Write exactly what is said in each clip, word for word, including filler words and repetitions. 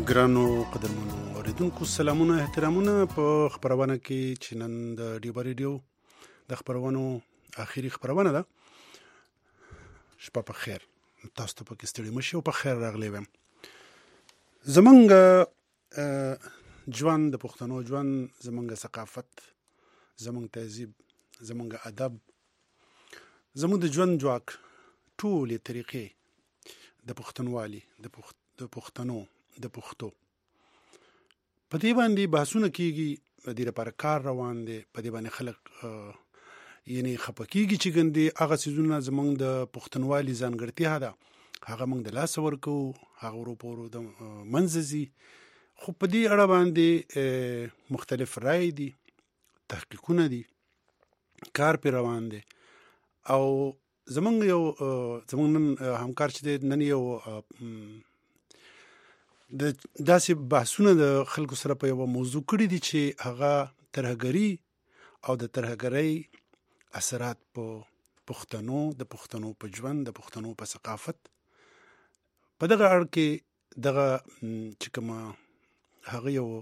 ګرانو قدرمنو اوریدونکو سلامونه احترامونه په خبرونه کې چې نن د ډیبا ریډیو د خبرونو اخیری خبرونه ده. شپه په خیر، تاسو ته په کې ستړي مشي او په خیر راغلی وم. زمونږ ژوند د پښتنو ژوند، زمونږ ثقافت، زمونږ تهذیب، زمونږ ادب، زمونږ د ژوند جواک ټولې طریقې د پښتونوالي د پښت د پښتنو د پښتو په دې باندې بحثونه کیږي، په دې لپاره کار روان دی، په دې باندې خلک یعنی خپکیږي چې ګندي هغه سيزونه زمونږ د پښتونوالي ځانګړتیا ده، هغه موږ د لاس ورکو، هغه ورو پورو د منځزي. خو په دې اړه باندې مختلف رائے دي، تحقیقونه دي، کار په روان دی. او زمونږ یو زمونږ نن همکار چې نن یو د داسې بحثونه د خلکو سره په یو موضوع کړی دي چې هغه ترهګری او د ترهګری اثرات په پښتنو د پښتنو په ژوند، د پښتنو په ثقافت. په دغه اړه کې دغه چې کوم هغه یو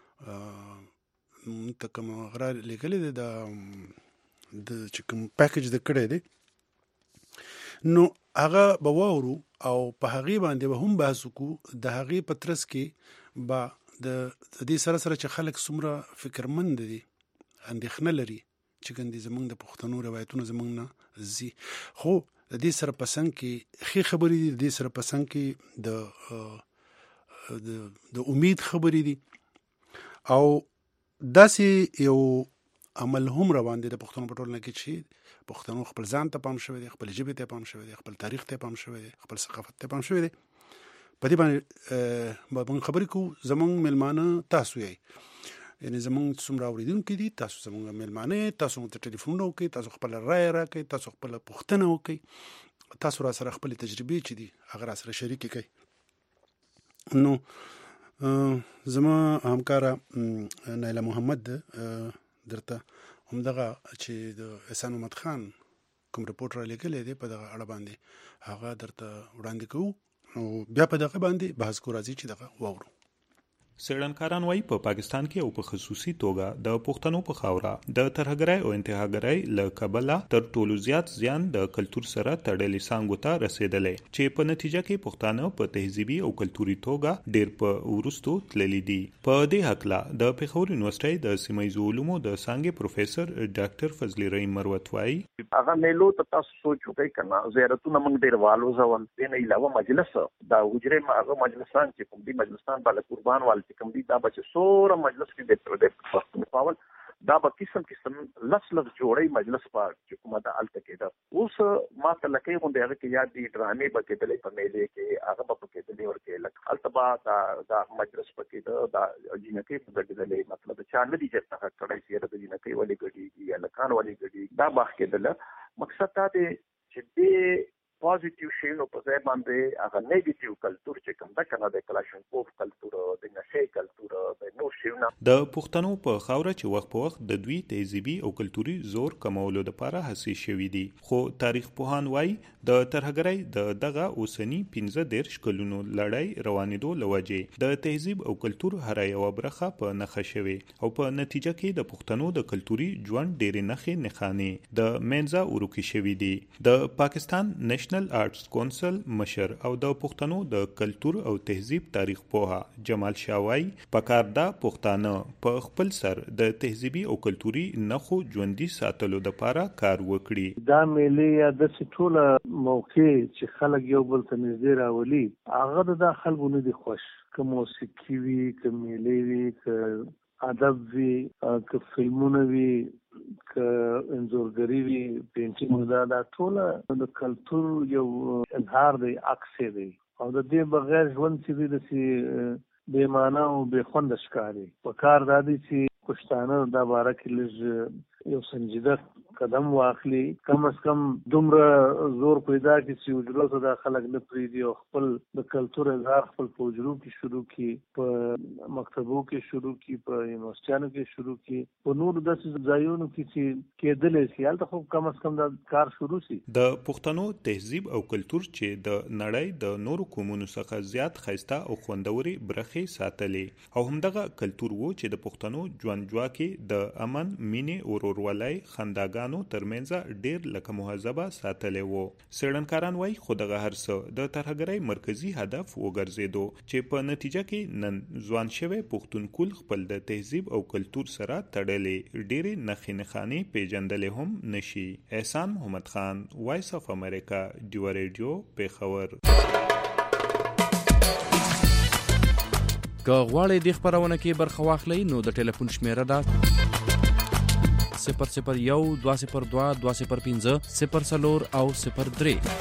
ته کوم غره لیکلې ده د د چې کوم پیکج د کړی دی، نو هغه به واورو او په هغه باندې به هم بحث وکړو. د هغه په ترڅ کې به د دې سره سره چې خلک څومره فکرمند دي، اندېښنه لري چې ګندې زمونږ د پښتنو روایتونه زمونږ نه زی. خو د دې سره په څنګ کې ښې خبرې دي، د دې سره په څنګ کې د د امید خبرې دي، او داسې یو عمل هم روان دي د پښتنو په ټولنه کې چې پښتنو خپل ځان ته پام شوی دی، خپل ژبې ته پام شوی دی، خپل تاریخ ته پام شوی دی، خپل ثقافت ته پام شوی دی. په دې باندې به موږ خبرې کوو. زمونږ میلمانه تاسو یې، یعنی زمونږ څومره اوریدونکي دي، تاسو زمونږ میلمانه، تاسو موږ ته ټلیفونونه وکړئ، تاسو خپل رائے راکړئ، تاسو خپل پوښتنه وکړئ، تاسو را سره خپل تجربې چې دي هغه را سره شریک کړئ. نو زما همکاره نایله محمد درته همدغه چې د احسان محمد خان کوم رپورټ را لیکلی دی په دغه اړه باندې هغه درته وړاندې کوو، او بیا په دغه باندې بحث کو راځي چې دغه واورو. څېړنکاران وایي په پاکستان کې او په خصوصي توګه د پښتنو په خاوره د ترهګرۍ او انتهاګرۍ له کبله تر ټولو زیات زیان د کلتور سره تړلې څانګو ته رسېدلی، چې په نتیجه کې پښتانه په تهذیبي او کلتوري توګه ډېر په وروستو تللي دي. په دې هکله د پېښور یونیورسټۍ د سیمه علومو د څانګې پروفیسر ډاکټر فضلي رحیم مروت وایي هغه میلو ته تاسو سوچ وکړئ کنه، زیارتونه موږ ډېر والو ځول، دې نه علاوه مجلس دا حجرې هغه مجلسان چې کوم دي مجلسان بالا قربان وال چې کوم دي دا به چې سوره مجلس کې د پښتون پاول دا به قسم قسم لس لس جوړی مجلس په چې کومه د الته کې ده. اوس ما ته لکه غونډه هغه کې یاد دي ډرامې به کېدلې په میلې کې، هغه به کېدلې ورکه لکه التبا دا دا مجلس پکې ده دا جنکې په ګډېدلې، مطلب چې نه دي چې هغه کړای شي د جنکې ولې ګډي یا لکان ولې ګډي دا باخ کېدله. مقصد دا دی چې دې پوزټیو شینو په ځای باندې هغه نیگیټیو کلچر چې کوم دا کنه د کلاشینکوف کلچر، د نشې کلچر، د نور شیونه د پښتنو په خاوره چې وخت په وخت د دوی تهذیبي او کلتوري زور کمولو لپاره هڅې شوي دي. خو تاریخ پوهان وایي د ترهګرۍ د دغه اوسني پنځه دېرش کلونو لړۍ روانېدو له وجې د تهذیب او کلتور هره یوه برخه په نښه شوې، او په نتیجه کې د پښتنو د کلتوري ژوند ډېرې نښې نښانې د منځه ورکې شوي دي. د پاکستان نېشنل آرټس کونسل مشر او د پښتنو د کلتور او تهذیب تاریخ پوها جمال شاوای پکار دا پښتانه په خپل سر د تهذیبي او کلتوري نخو ژوندۍ ساتلو لپاره کار وکړي. دا ملي د ټوله موقع چې خلک یو بل ته نږدې راولي هغه د خلکو نه دي خوښ، که موسیقي وي، که ملي وي، که ادب وي، که فلمونه وي، که انځورګري وي، پینټینګ، دا دا ټوله د کلتور یو اظهار دی، عکس دی، او د دې بغیر ژوند چې دی داسې بې معنا او بې خونده ښکاري. په کار دا دی چې پښتانه دا باره کې لږ یو سنجیده قدم واخلي، کم از کم دومره زور پیدا کړي چې حجرو ته دا خلک نه پرېږدي او خپل د کلتور اظهار خپل په حجرو کې شروع کړي، په مکتبو کې شروع کړي، په یونیورسټیانو کې شروع کړي، په نورو داسې ځایونو کې چې کېدلی شي هلته خو کم از کم دا کار شروع شي. د پښتنو تهذیب او کلتور چې د نړۍ د نورو قومونو څخه زیات ښایسته او خوندوري برخې ساتلې او همدغه کلتور وو چې د پښتنو ژوند جوړ د امن، مینې، ورورولۍ، خنداګانو ترمنځ ډیر لکه مهذبه ساتلې وو. څېړنکاران وایي خو دغه هر څه د ترهګرۍ مرکزي هدف وګرځېدو چې په نتیجه کې نن ځوان شوی پښتونکول خپل د تهذیب او کلتور سره تړلې ډېرې نښې نښانې پیژندلې هم نشي. احسان محمد خان، وایس اف امریکا، ډیو ریډیو، پیښور. که غواړئ د خپرونه کې برخه واخلئ نو د ټلیفون شمیره ده صفر صفر یو دوه صفر دوه دوه صفر پنځه صفر څلور او صفر درې.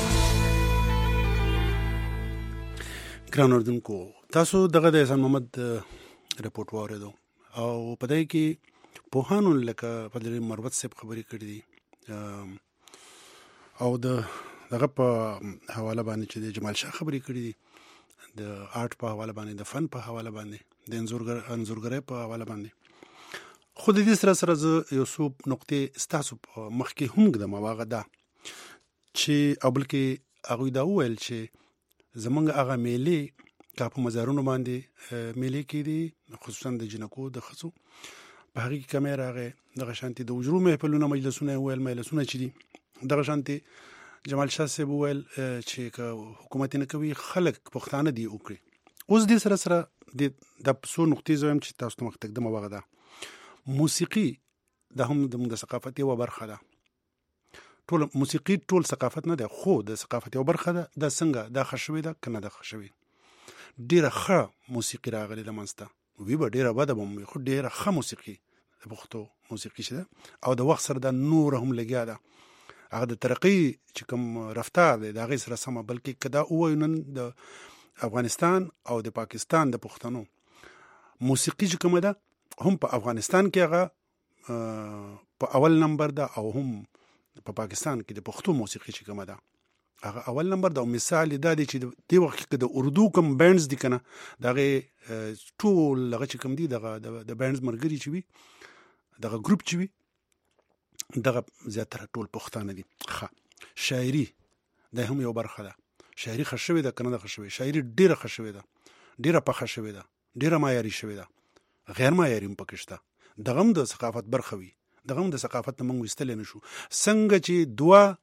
ګران اردوونکو، تاسو دغه د احسان محمد رپورټ واورېدو او په دې کې پوهانو لکه فضل مروت صاحب خبرې کړې دي او د دغه په حواله باندې چې د جمال شاه خبرې کړې دي، د آرټ په حواله باندې، د فن په حواله باندې، د انځورګر انځورګرۍ په حواله باندې. خو د دې سره سره زه یو څو نقطې ستاسو په مخ کې هم ږدم، او هغه دا چې او بلکې هغوی دا وویل چې زمونږ هغه میلې که په مزارونو باندې میلې کېدي، خصوصا د جنکو د ښځو په هغې کې کمی راغی. دغه شانتې د حجرو محفلونه، مجلسونه یې ویل، مجلسونه چې دي دغه شانتې جمال شاه صاحب وویل چې که حکومت نه کوي خلک پښتانه دي وکړي. اوس دې سره سره د څو نقطې زه وایم چې تاسو ته مخ تقدم هغه ده موسیقي، دا هم زموږ د ثقافت یوه برخه ده. ټول موسیقي ټول ثقافت نه ده، خو د ثقافت یوه برخه ده. دا څنګه دا ښه شوې ده که نه ده ښه شوې؟ ډېره ښه موسیقي راغلې ده منځته، وي به ډېره بده به وي، خو ډېره ښه موسیقي د پښتو موسیقي چې ده او د وخت سره دا نور هم لګیا ده. هغه د ترقۍ چې کوم رفتار دی د هغې سره سمه، بلکې که دا ووایو نن د افغانستان او د پاکستان د پښتنو موسیقي چې کومه ده هم په افغانستان کې هغه په اول نمبر ده او هم په پاکستان کې د پښتو موسیقي چې کومه ده هغه اول نمبر ده. او مثال دا دی چې دې وخت کې د اردو کوم بینډز دي که نه، د هغې ټول هغه چې کوم دي دغه د بینډز ملګري چې وي، دغه ګروپ چې وي، دغه زیاتره ټول پښتانه دي. ښه شاعري دا هم یو برخه ده. شاعري ښه شوې ده که نه ده ښه شوې؟ شاعري ډېره ښه شوې ده، ډېره پخه شوې ده، ډېره معیاري شوې ده، غیر معیاري هم پکې شته. دغه هم د ثقافت برخه وي، دغه هم د ثقافت نه موږ ویستلی نه شو. څنګه چې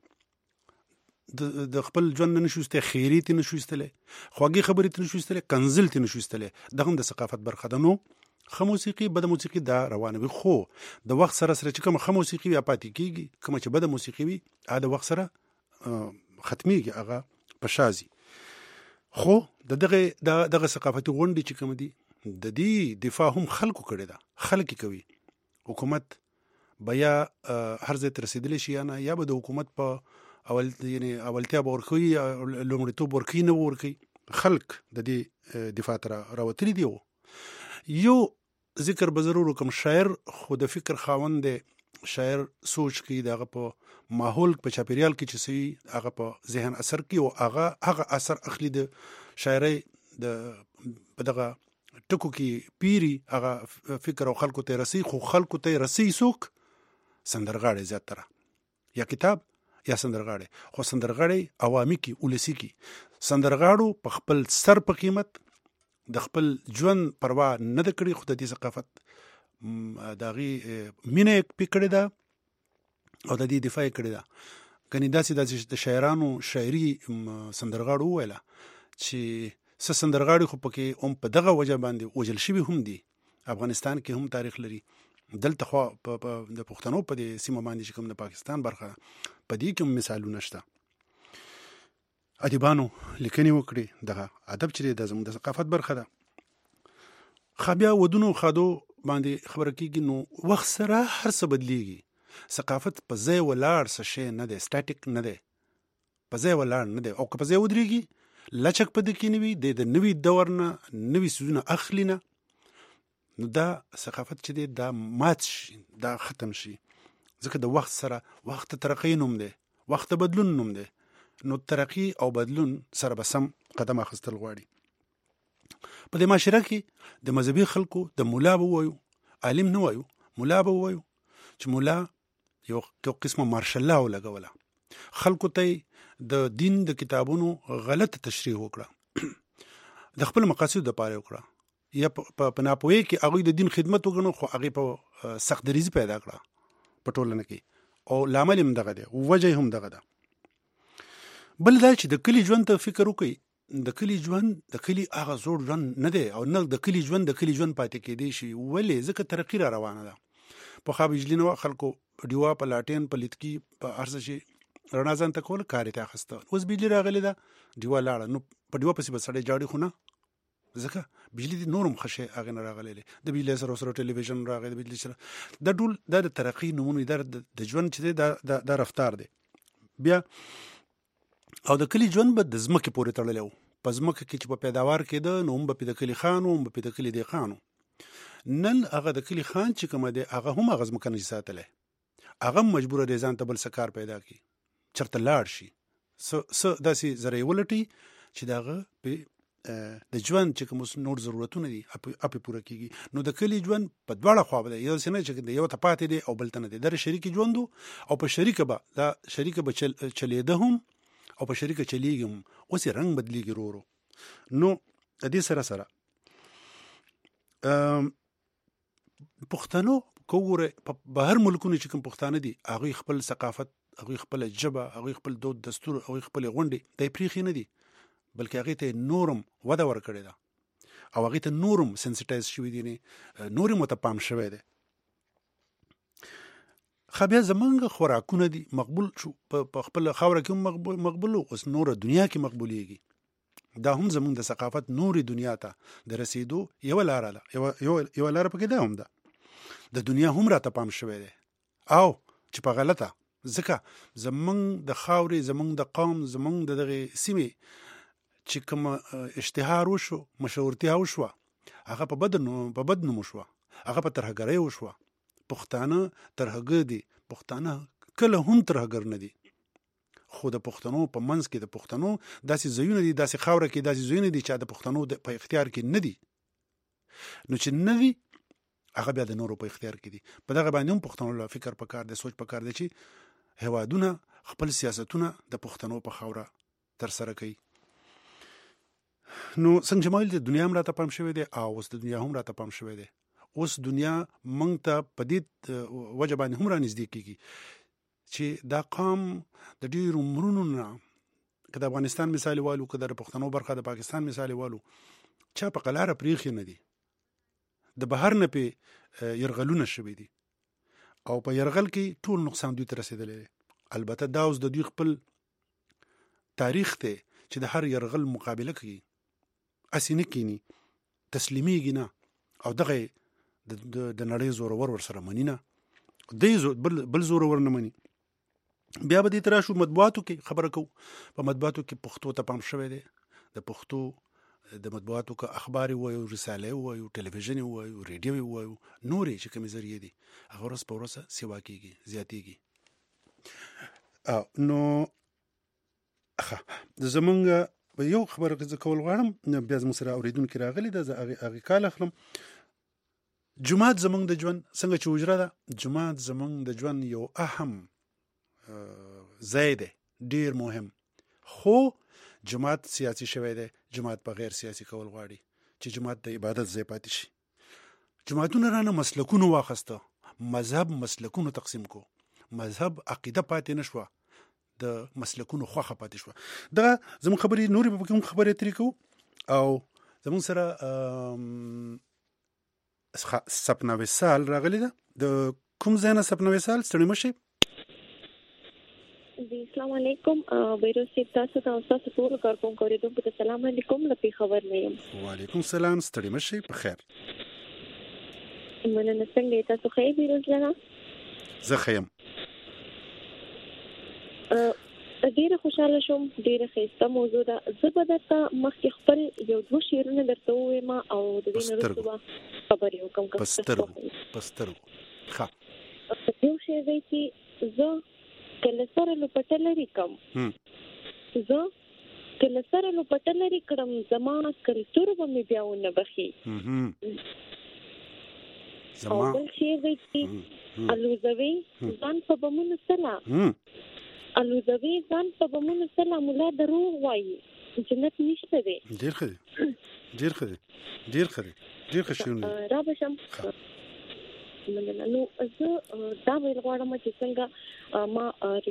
دوه د خپل ژوند نه نشو ایستلی، خیري ترې نشو ایستلی، خواږې خبرې ترې نشو ایستلی، کنزل ترې نشو ایستلی، دغه هم د ثقافت برخه ده. نو ښه موسیقي، بده موسیقي دا روانه وي، خو د وخت سره سره چې کومه ښه موسیقي وي پاتې کېږي، کومه چې بده موسیقي وي هغه د وخت سره ختمیږي، هغه په شا ځي. خو د دغه دغه ثقافتي غونډې چې کوم دي د دې دفاع هم خلکو کړې ده، خلک یې کوي. حکومت به یا هر ځای ته رسېدلی شي یا نه، یا به د حکومت په اول یعنې اولتیا به ورکوي، لومړیتوب ورکوي نه به ورکوي. خلک د دې دفاع ته راوتلي دي. یو ذکر به ضرور وکړم، شاعر خو د فکر خاوند دی، شاعر سوچ کوي، د هغه په ماحول په چاپیریال کې چې څه هغه په ذهن اثر کوي او هغه هغه اثر اخلي د شاعرۍ د په دغه ټکو کې پیری، هغه فکر او خلکو ته رسي. خو خلکو ته رسي څوک؟ سندرغاړی زیاتره، یا کتاب یا سندرغاړی. خو سندرغاړی عوامي کې، ولسي کې، سندرغاړو په خپل سر په قیمت د خپل ژوند پروا نه ده کړې، خو د دې ثقافت د هغې مینه یې پې کړې ده او د دې دفاع یې کړې ده. ګنې داسې داسې د شاعرانو شاعري سندرغاړو وویله چې څه سندرغاړي خو پکې هم په دغه وجه باندې وژل شوي هم دي. افغانستان کې هم تاریخ لري، دلته خو د پښتنو په دې سیمه باندې چې کوم د پاکستان برخه په دې کې هم مثالونه شته. ادیبانو لیکنې وکړي، دغه ادب چې دی زموږ د ثقافت برخه ده. خو بیا ودونو خادو باندې خبره کېږي، نو وخت سره هر څه بدلیږي. ثقافت په ځای ولاړ څه شی نه دی، سټاټیک نه دی، په ځای ولاړ نه دی. او که په ځای ودرېږي، لچک په ده کې نه وي، دی د نوي دور نه نوي څیزونه اخلي نه، نو دا ثقافت چې دی دا مات شي، دا ختم شي. ځکه د وخت سره وخت ترقی نوم دی، وخت بدلون نوم دی، نو ترقی او بدلون سره به سم قدم اخیستل غواړي. په دې معاشره کې د مذهبي خلکو د مولا به وایو، عالم نه وایو، مولا به وایو چې مولا یو یو قسمه مارشل لا ولګوله، خلکو ته د دین د کتابونو غلط تشریح وکړه، د خپل مقاصد لپاره وکړه، یا په ناپوهۍ کې هغوی د دین خدمت وګڼو خو هغې په سخت دریځي پیدا کړه په ټولنه کې، او لامل هم دغه دی، وجه هم دغه ده. بل دا چې د کلي ژوند ته فکر وکړئ، د کلي ژوند د کلي هغه زوړ ژوند نه دی، او نه د کلي ژوند د کلي ژوند پاتې کېدی شي. ولې؟ ځکه ترقي را روانه ده. پخوا بجلي نه وه، خلکو ډیوا په لاټین په لیتکي په هر څه شي رڼا ځان ته کوله، کار یې ته اخیسته. اوس بجلي راغلې ده، ډیوا لاړه، نو په ډیوا پسې به سړی جاړي، خو نه، ځکه بجلي دې نور هم ښه شی هغې نه راغلی دی، د بجلۍ سره سره ټلویزیون راغی، د بجلۍ سره دا ټول دا د ترقي نومونه دي، دا د ژوند چې دی دا دا رفتار دی. بیا او د کلي ژوند به د ځمکې پورې تړلی و، په ځمکه کې چې په پیداوار کېده نو هم به پې د کلي خان و، هم به پې د کلي دهقان و. نن هغه د کلي خان چې کومه دی هغه هم هغه ځمکه نشي ساتلی، هغه هم مجبوره دی ځان ته بل څه کار پیدا کړي، چېرته لاړ شي، څه داسې ذریعې ولټي چې د هغه پې د ژوند چې کوم نور ضرورتونه دي هغه پې پوره کېږي. نو د کلي ژوند په دواړه خوا به دی، یو داسې نه چې یو ته پاتې دی او بل ته نه دی، دا شریکي ژوند و، او په شریکه به دا شریکه به چل چلېده هم او په شریکه چلیږي هم. اوس یې رنګ بدلیږي ورو ورو. نو د دې سره سره پښتنو که وګورئ په بهر ملکونو چې کوم پښتانه دي هغوی خپل ثقافت، هغوی خپله ژبه، هغوی خپل دود دستور، هغوی خپلې غونډې دا یې پرېښې نه دي، بلکې هغې ته نورم وده ورکړې ده او هغې ته نورم سنسټایز شوي دي، نورم ورته پام شوی دی. خو بیا زمونږ خوراکونه دي مقبول شو، په خپله خاوره کې هم مقبول و، اوس نوره دنیا کې مقبولیږي. دا هم زمونږ د ثقافت نورې دنیا ته د رسیدو یوه لاره ده، یوه لاره پکې دا هم ده، د دنیا هم راته پام شوی دی، او چې په غلطه، ځکه زمونږ د خاورې، زمونږ د قوم، زمونږ د دغې سیمې چې کوم اشتهار وشو، مشهورتیا وشوه، هغه په بد په بد نوم وشوه، هغه په ترهګرۍ وشوه. پښتانه ترهګر دي، پښتانه کله هم ترهګر نه دي، خو د پښتنو په منځ کې د پښتنو داسې ځایونه دي، داسې خاوره کې داسې ځایونه دي چې د پښتنو په اختیار کې نه دي. نو چې نه وي هغه بیا د نورو په اختیار کې دي. په دغه باندې هم پښتنو له فکر پکار دی، سوچ پکار دی چې هیوادونه خپل سیاستونه د پښتنو په خاوره ترسره کوي. نو څنګه چې مایل د دنیا هم راته پام شوی دی، او اوس د دنیا هم راته پام شوی دی. اوس دنیا موږ ته په دې وجه باندې هم رانږدې کېږي چې دا قام د ډېرو عمرونو نه، که د افغانستان مثال والو، که د پښتنو برخه د پاکستان مثال والو، چا په قلاره پرېښې نه دي، د بهر نه پې یرغلونه شوي دي، او په یرغل کې ټول نقصان دوی ته رسېدلی دی. البته دا اوس د دوی خپل تاریخ دی چې د هر یرغل مقابله کوي، هسې نه کیني، تسلیمیږي نه، او دغه د نړۍ زورور ورسره مني نه، دی بل زورور نه مني. بیا به دې ته راشو مطبوعاتو کې خبره کوو. په مطبوعاتو کې پښتو ته پام شوی دی، د پښتو د مطبوعاتو که اخبار ووایو، رساله ووایو، ټلویزیون ووایو، ریډیو ووایو، نورې چې کومې ذریعې دي هغه ورځ په ورځ سیوا کېږي، زیاتېږي. نو زمونږ یو خبره زه کول غواړم، بیا زموږ سره اورېدونکي راغلي ده، زه هغې کال اخلم. جومات زمونږ د ژوند څنګه چې حجره ده، جومات زمونږ د ژوند یو اهم ځای دی، ډېر مهم. خو جومات سیاسي شوی دی، جومات په غیر سیاسي کول غواړي چې جومات د عبادت ځای پاتې شي. جوماتونه رانه مسلکونو واخسته، مذهب مسلکونو تقسیم کو، مذهب عقیده پاتې نه شوه، د مسلکونو خوښه پاتې شوه. دغه زموږ خبرې نورې په کوم خبرې اترې کوو، او زموږ سره سپنا وصال راغلی ده. د کوم ځای نه سپنا وصال؟ ستړي مه شئ. جی السلام علیکم. بیروز صاحب تاسو ته تاسو ټول کارکونکو اوریدونکو ته سلام علیکم. له پیښور نه یم. وعلیکم السلام. ستړي مه شئ، په خیر. مننه. څنګه تاسو ښه بیروز لنا؟ زه ښه یم. ډیره خوشاله شوم، ډیره ښایسته موضوع ده. زه به درته مخکې خپل یو دوه شعرونه درته ووایم او د دې نه وروسته به خبرې وکړم. په سترګو په سترګو ښه. یو شی دی چې زه کله سره لپټه لري کوم زه کله سره لپټه لري کړم زما کلتور به مې بیا ونه بخي او بل شی دی چې الوزوي ځان په بمونو سلا الوزوي ځان په بمونو سلا مولا دروغ وایي جنت نشته دی. ډیر ښه دی ډیر ښه دی ډیر ښه دی ډیر ښه شونه را بشم نو زه دا ویل غواړم چې څنګه ما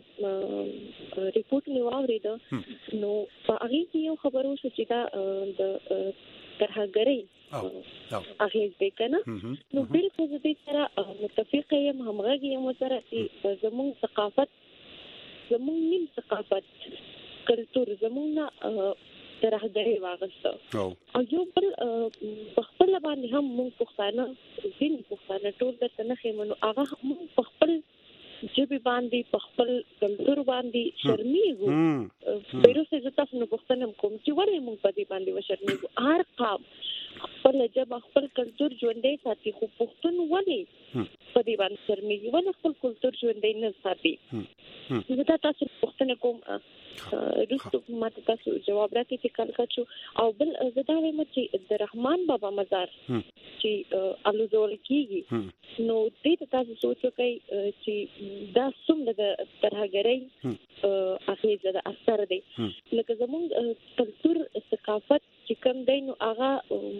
ریپورت مې واورېده نو په هغې کې یو خبرو شو چې دا د ترهګرۍ اغېز دی که نه نو بلکل زه دې سره متفقه یم همغږې یم ورسره چې زموږ ثقافت زموږ نیم ثقافت کلتور زموږ نه ترهګرۍ واغسته او یو بل په خپل باندې هم موږ پښتانه ځینې پښتانه ټول درته نه ښیم نو هغه موږ په خپل ژبې باندې په خپل کلتور باندې شرمېږو ویروس زه تاسو نه پوښتنه کوم چې ولې موږ په دې باندې وشرمېږو هر قام خپل ژبه خپل کلتور ژوندی ساتي خو پښتون ولې په دې باندې شرمېږي ولې خپل کلتور ژوندی نه ساتي زه دا تاسو پوښتنه کوم وروسته ماته تاسو جواب راکړئ چې کله شو او بل زه دا وایم چې د رحمان بابا مزار چې الوزول کېږي نو دې ته تاسو سوچ وکړئ چې دا څومره د ترهګرۍ اغېزه ده اثر دی لکه زموږ کلتور ثقافت چې کوم دی نو هغه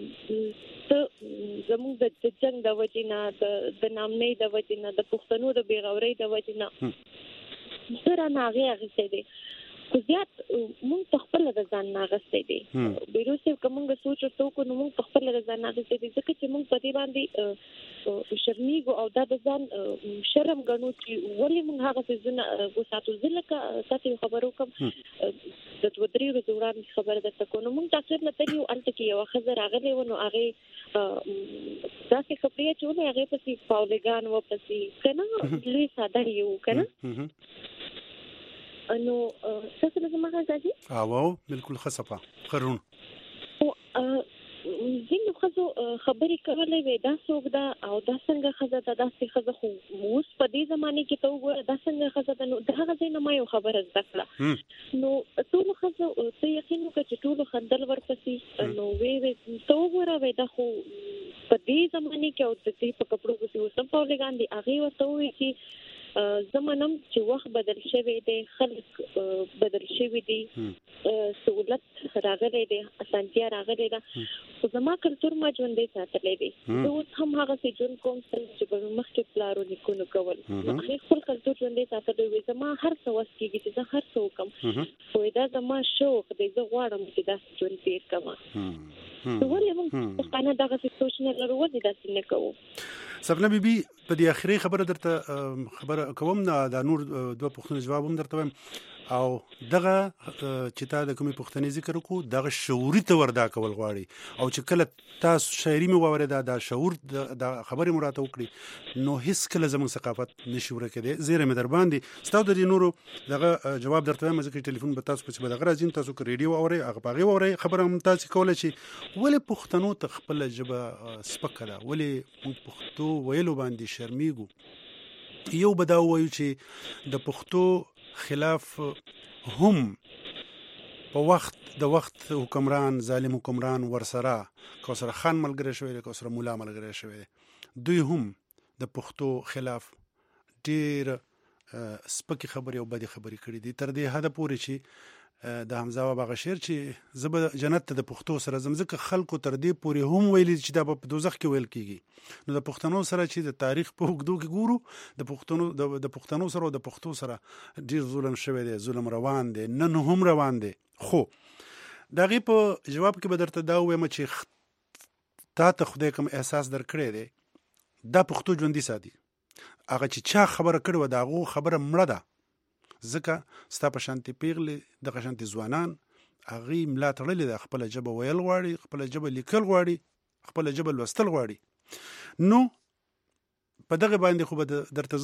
ته زموږ د جنګ د وجې نه د نامنۍ د وجې نه د پښتنو د بېغورۍ د وجې نه زه رانه هغې اخیستی دی خو زیات مونږ په خپله د ځان نه اخیستی دی بیروز صاحب که مونږ سوچ ورته وکړو نو مونږ په خپله د ځان نه اخیستی دی ځکه چې مونږ په دې باندې شرمېږو او دا د ځان شرم ګڼو چې ولې مونږ هغه څیزونه وساتو. زه لکه تاسو یو خبر وکړم د دوه درې ورځې وړاندې خبره درته کوم نو مونږ ډاکټر نه تللي وو هلته کې یوه ښځه راغلې وه نو هغې داسې خبرې اچولې هغې پسې پاولګان ورپسې که نه لوی څادر یې وو که نه نو تاسو له زما غږ راځي او بالکل ښه صفه ښه روڼ ځینو ښځو خبرې کولې وې دا څوک ده او دا څنګه ښځه ده داسې ښځه خو اوس په دې زمانې کې ته وګوره دا څنګه ښځه ده نو د هغه ځای نه ما یو خبره زده کړه نو ټولو ښځو ته یقین وکړه چې ټولو خندل ورپسې نو ویې وې ته وګوره وې دا خو په دې زمانې کې او د دې په کپړو پسې اوس هم پاولګان دي هغې ورته وویل چې زه منم چې وخت بدل شوی دی خلک بدل شوي دي سهولت راغلی دی اسانتیا راغلی ده خو زما کلتور ما ژوندی ساتلی دی زه اوس هم هغسې ژوند کوم چې به مې مخکې پلارو نیکونو کول هغې خپل کلتور ژوندی ساتلی وي زما هر څه وس کېږي چې زه هر څه وکړم خو دا زما شوق دی زه غواړم چې داسې ژوند تېر کړم نو ولې موږ پښتانه دغسې سوچ نه لرو ولې داسې نه کوو. سفینه بیبي په دې اخري خبره درته خبره کوم دا نور دوه پوښتنې جواب هم درته وایم او دغه چې تا د کومې پوښتنې ذکر وکړو دغه شعوري ته وردا کول غواړي او چې کله تاسو شاعري مې واورېده دا شعور د خبرې مو راته وکړي نو هېڅکله زموږ ثقافت نشي ورکېدی زیری مې در باندې ستاسو د دې نورو دغه جواب درته وایم ځکه ټلیفون به تاسو پسې به دغه راځي تاسو که ریډیو واورئ هغه په هغې واورئ خبره هم تاسې کولی شي ولې پښتنو ته خپله ژبه سپکه ده ولې موږ پښتو ویلو باندې شرمېږو. یو به دا ووایو چې د پښتو خلاف هم په وخت د وخت حکمران ظالم حکمران ورسره کوثر خان ملګری شوی دی کوثر مولا ملګری شوی دی دوی هم د پښتو خلاف ډېر سپکې خبرې او بدې خبرې کړي دي تر دې حده پورې چې د حمزه بابا هغه شعر چې زه به جنت ته د پښتو سره ځم ځکه خلکو تر دې پورې هم ویلي چې دا به په دوزخ کې ویل کېږي نو د پښتنو سره چې د تاریخ په اوږدو کې ګورو د پښتنو د پښتنو سره او د پښتو سره ډېر ظلم شوی دی ظلم روان دی نن هم روان دی خو د هغې په جواب کې به درته دا ووایم چې تا ته خدای کوم احساس درکړی دی دا پښتو ژوندي ساتي هغه چې چا خبره کړې وه د هغو خبره مړه ده ځکه ستا په شانتې پیغلې دغه شانتې ځوانان هغوی ملا تړلې ده خپله ژبه ویل غواړي خپله ژبه لیکل غواړي خپله ژبه لوستل غواړي نو په دغه باندې خو به درته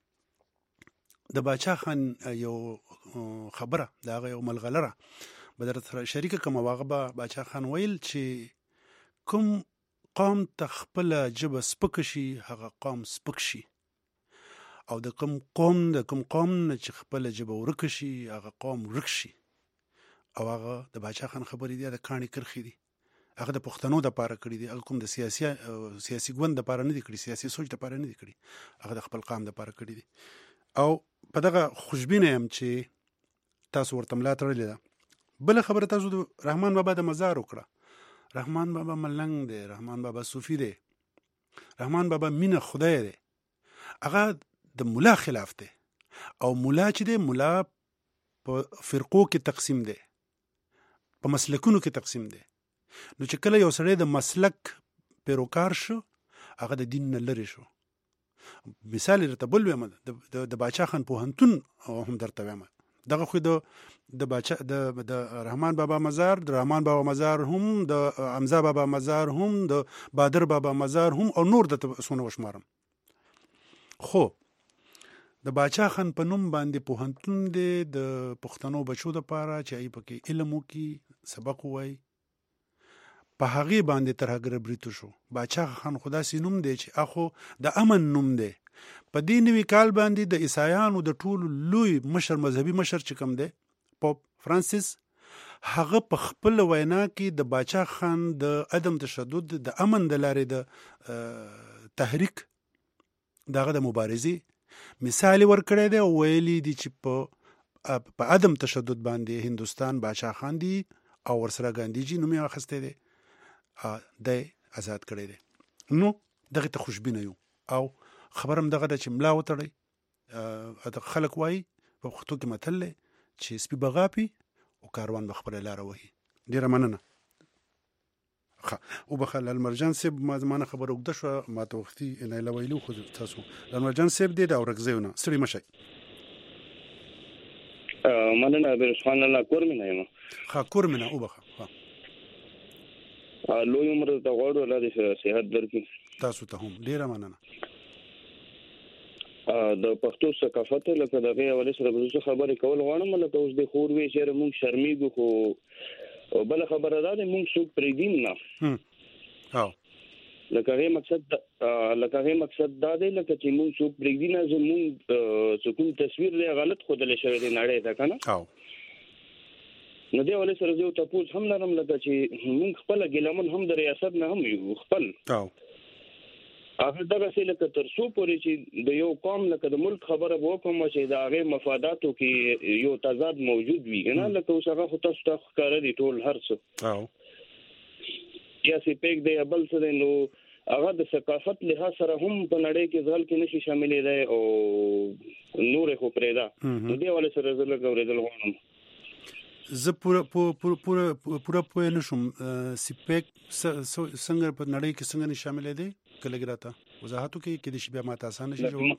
زه د باچا خان یو خبره د هغه یو ملغلره به درته شریکه کوم او هغه به باچا خان ویل چې کوم قوم ته خپله ژبه سپکه شي هغه قوم سپک شي او د کوم قوم د کوم قوم نه چې خپل ژبه ورک شي هغه قوم ورک شي او هغه د باچا خان خبرې دي د کاڼي کرخې دي هغه د پښتنو د پاره کړی دي هغه کوم د سیاسي سیاسي ګوند د پاره نه دي کړی سیاسي سوچ د پاره نه دي کړی هغه د خپل قام د پاره کړی دي او په دغه خوشبینه يم چې تاسو ورته ملا تړلې ده بل خبره تاسو د رحمان بابا د مزار وکړه رحمان بابا ملنګ دی رحمان بابا صوفي دی رحمان بابا مینه خدای دی هغه د مولا خلاف دی او مولا چې دی مولا په فرقو کې تقسیم دی په مسلکونو کې تقسیم دی نو چې کله یو سړی د مسلک پیروکار شو هغه د دین نه لري شو مثال درته بل وایم د د باچا خان پوهنتون هم درته وایم دغه خو د د باچا د د رحمان بابا مزار د رحمان بابا مزار هم د حمزه بابا مزار هم د بادر بابا مزار هم او نور د سونه وشمارم خو د باچا خان په نوم باندې پوهنتون دی د پښتنو بچو د پاره چې ای پکې علم وکي سبق وای په هغه باندې تر هغه بریتو شو باچا خان خدا سي نوم دی چې اخو د امن نوم دی په دې نوي کال باندې د عیسایانو د ټولو لوی مشر مذهبي مشر چې کوم دی پوپ فرانسیس هغه په خپل وینا کې د باچا خان د عدم تشدد د امن د لارې د تحریک دغه د مبارزې مثال ورکړی دی او ویلي دي چې په په عدم تشدد باندې هندوستان باچا خان دی او ورسره ګاندھی جی نوم یې اخیستی دی د آزاد کړی دی نو دغه ته خوشبینه یو او خبرم دغه د چې ملا وتړی خلک وایي په پښتو کې متل دی چې سپي بغاپي او کاروان به خپله لاره وهي ډېره مننه او بخل المرجان سیب ما زمانه خبر وګد شو ما ته وختي نه لویلو خو تاسو المرجان سیب دې دا ورغزیونه سړي مشي مننه برسخان الله کور مینه یم ها کور مینه او بخ ها لوی عمر ته غوړو الله دې صحت درکړي تاسو ته هم ډیره مننه د پښتو ثقافت لکه دغه اولې سره به خبرې کول غواړم لکه اوس د خور وی چې موږ شرمېږو خو او بل خبره ده موږ څوک پرېږدیم نه او لکه هغه مقصد لکه هغه مقصد دا دی لکه چې موږ څوک پرېږدي نه زموږ څه کوم تصویر دی غلط خودل شوی دی نړۍ ته کنه او نو دی ولې سره یو تاسو هم لرم لکه چې موږ خپل ګلمن هم د ریاست نه هم یو خپل او هغه دغه څه لکه تر څو پورې چې د یو قوم لکه د ملک خبره وکوم چې د هغه مفاداتو کې یو تضاد موجود وي نه لکه اوس هغه خو تاسو ته ښکاره دي ټول هر څه او یا سي پیک دی بل څه دی نو هغه د ثقافت له سره هم په نړۍ کې ځل کې نشي شاملې دی او نور خو پرېدا نو دی ولې سره زله غوړېدل غواړم زه پورا پورا پورا پورا پوه نشم سپیک څنګه په نړۍ کې څنګه نه شامل دي کله ګراته وضاحت کوي کې د شی بیا ماته آسان شي جوړ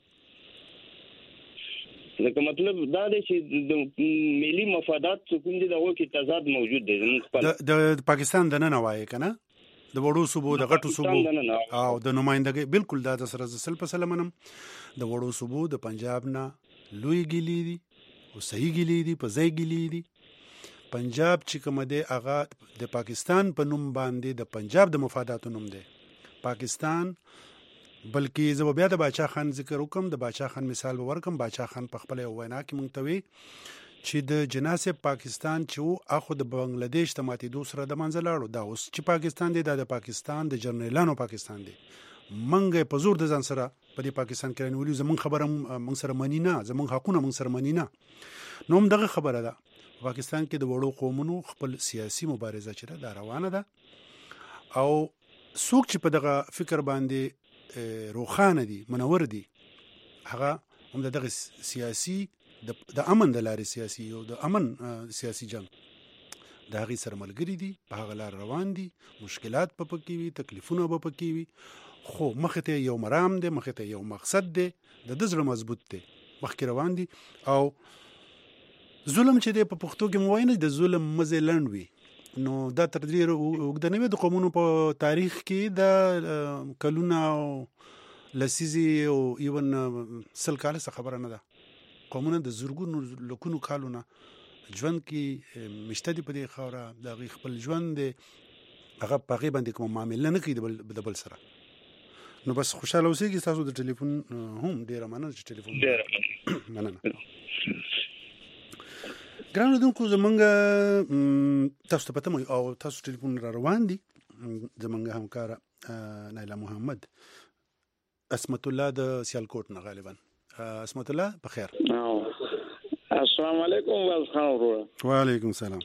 لکه مطلب دا دی چې د ملي مفادات کوم دي دغه کې تضاد موجود دی د پاکستان د نن وایي کنه د وړو صوبو د غټو صوبو او د نمائندګۍ بالکل دا د سره سل په سلامنم د وړو صوبو د پنجاب نه لوی ګلی دي او صحیح ګلی دي په ځای ګلی دي پنجاب چې کوم دی هغه د پاکستان په نوم باندې د پنجاب د مفاداتو نوم دی پاکستان بلکې زه بیا د باچا خان ذکر وکم د باچا خان مثال ورکم باچا خان په خپل وینا کې مونږ ته وی چې د جناسه پاکستان چې اخو د بنگلاديش ته ماتې دوسره د منځ لاړو دا اوس چې پاکستان دی د پاکستان د جرنیلانو پاکستان دی منګه په زور د ځان سره په دې پاکستان کې نولې زمون خبره مونږ سره منی نه زمون حقونه مونږ سره منی نه نو دغه خبره ده پاکستان کې د وړو قومونو خپل سیاسي مبارزه چې دا روانه ده او څوک چې په دغه فکر باندې روخانه دي منور دي هغه هم دغه سیاسي د امن د لارې سیاسي او د امن سیاسي جنگ د هغې سره ملګري دي په هغه لار روان دي مشکلات په پکې وي تکلیفونه په پکې وي خو مخې ته یو مرام دی مخې ته یو مقصد دی د ده زړه مضبوط دی مخکې روان دي او ظلم چې دی په پښتو کې مو وایي نه د ظلم مزې لنډ وي نو دا تر ډېره اوږده نه وي د قومونو په تاریخ کې د کلونه او لسیزې او ایون سل کاله څه خبره نه ده قومونه د زرګونو لکونو کالونه ژوند کې مشته دي په دې خاوره د هغې خپل ژوند دی هغه په هغې باندې کوم معامله نه کوي د بل سره نو بس خوشاله اوسئ تاسو د ټلیفون هم ډیره مننه چې ټلیفون ډیره مننه. ګرانو دونکو زمونږ تاسو ته پته مو او تاسو ټلیفون را روان دي زمونږ همکار نایله محمد اسمت الله د سیالکوټ نه غالبا. اسمت الله بخیر. السلام علیکم والخان ورو. وعلیکم السلام.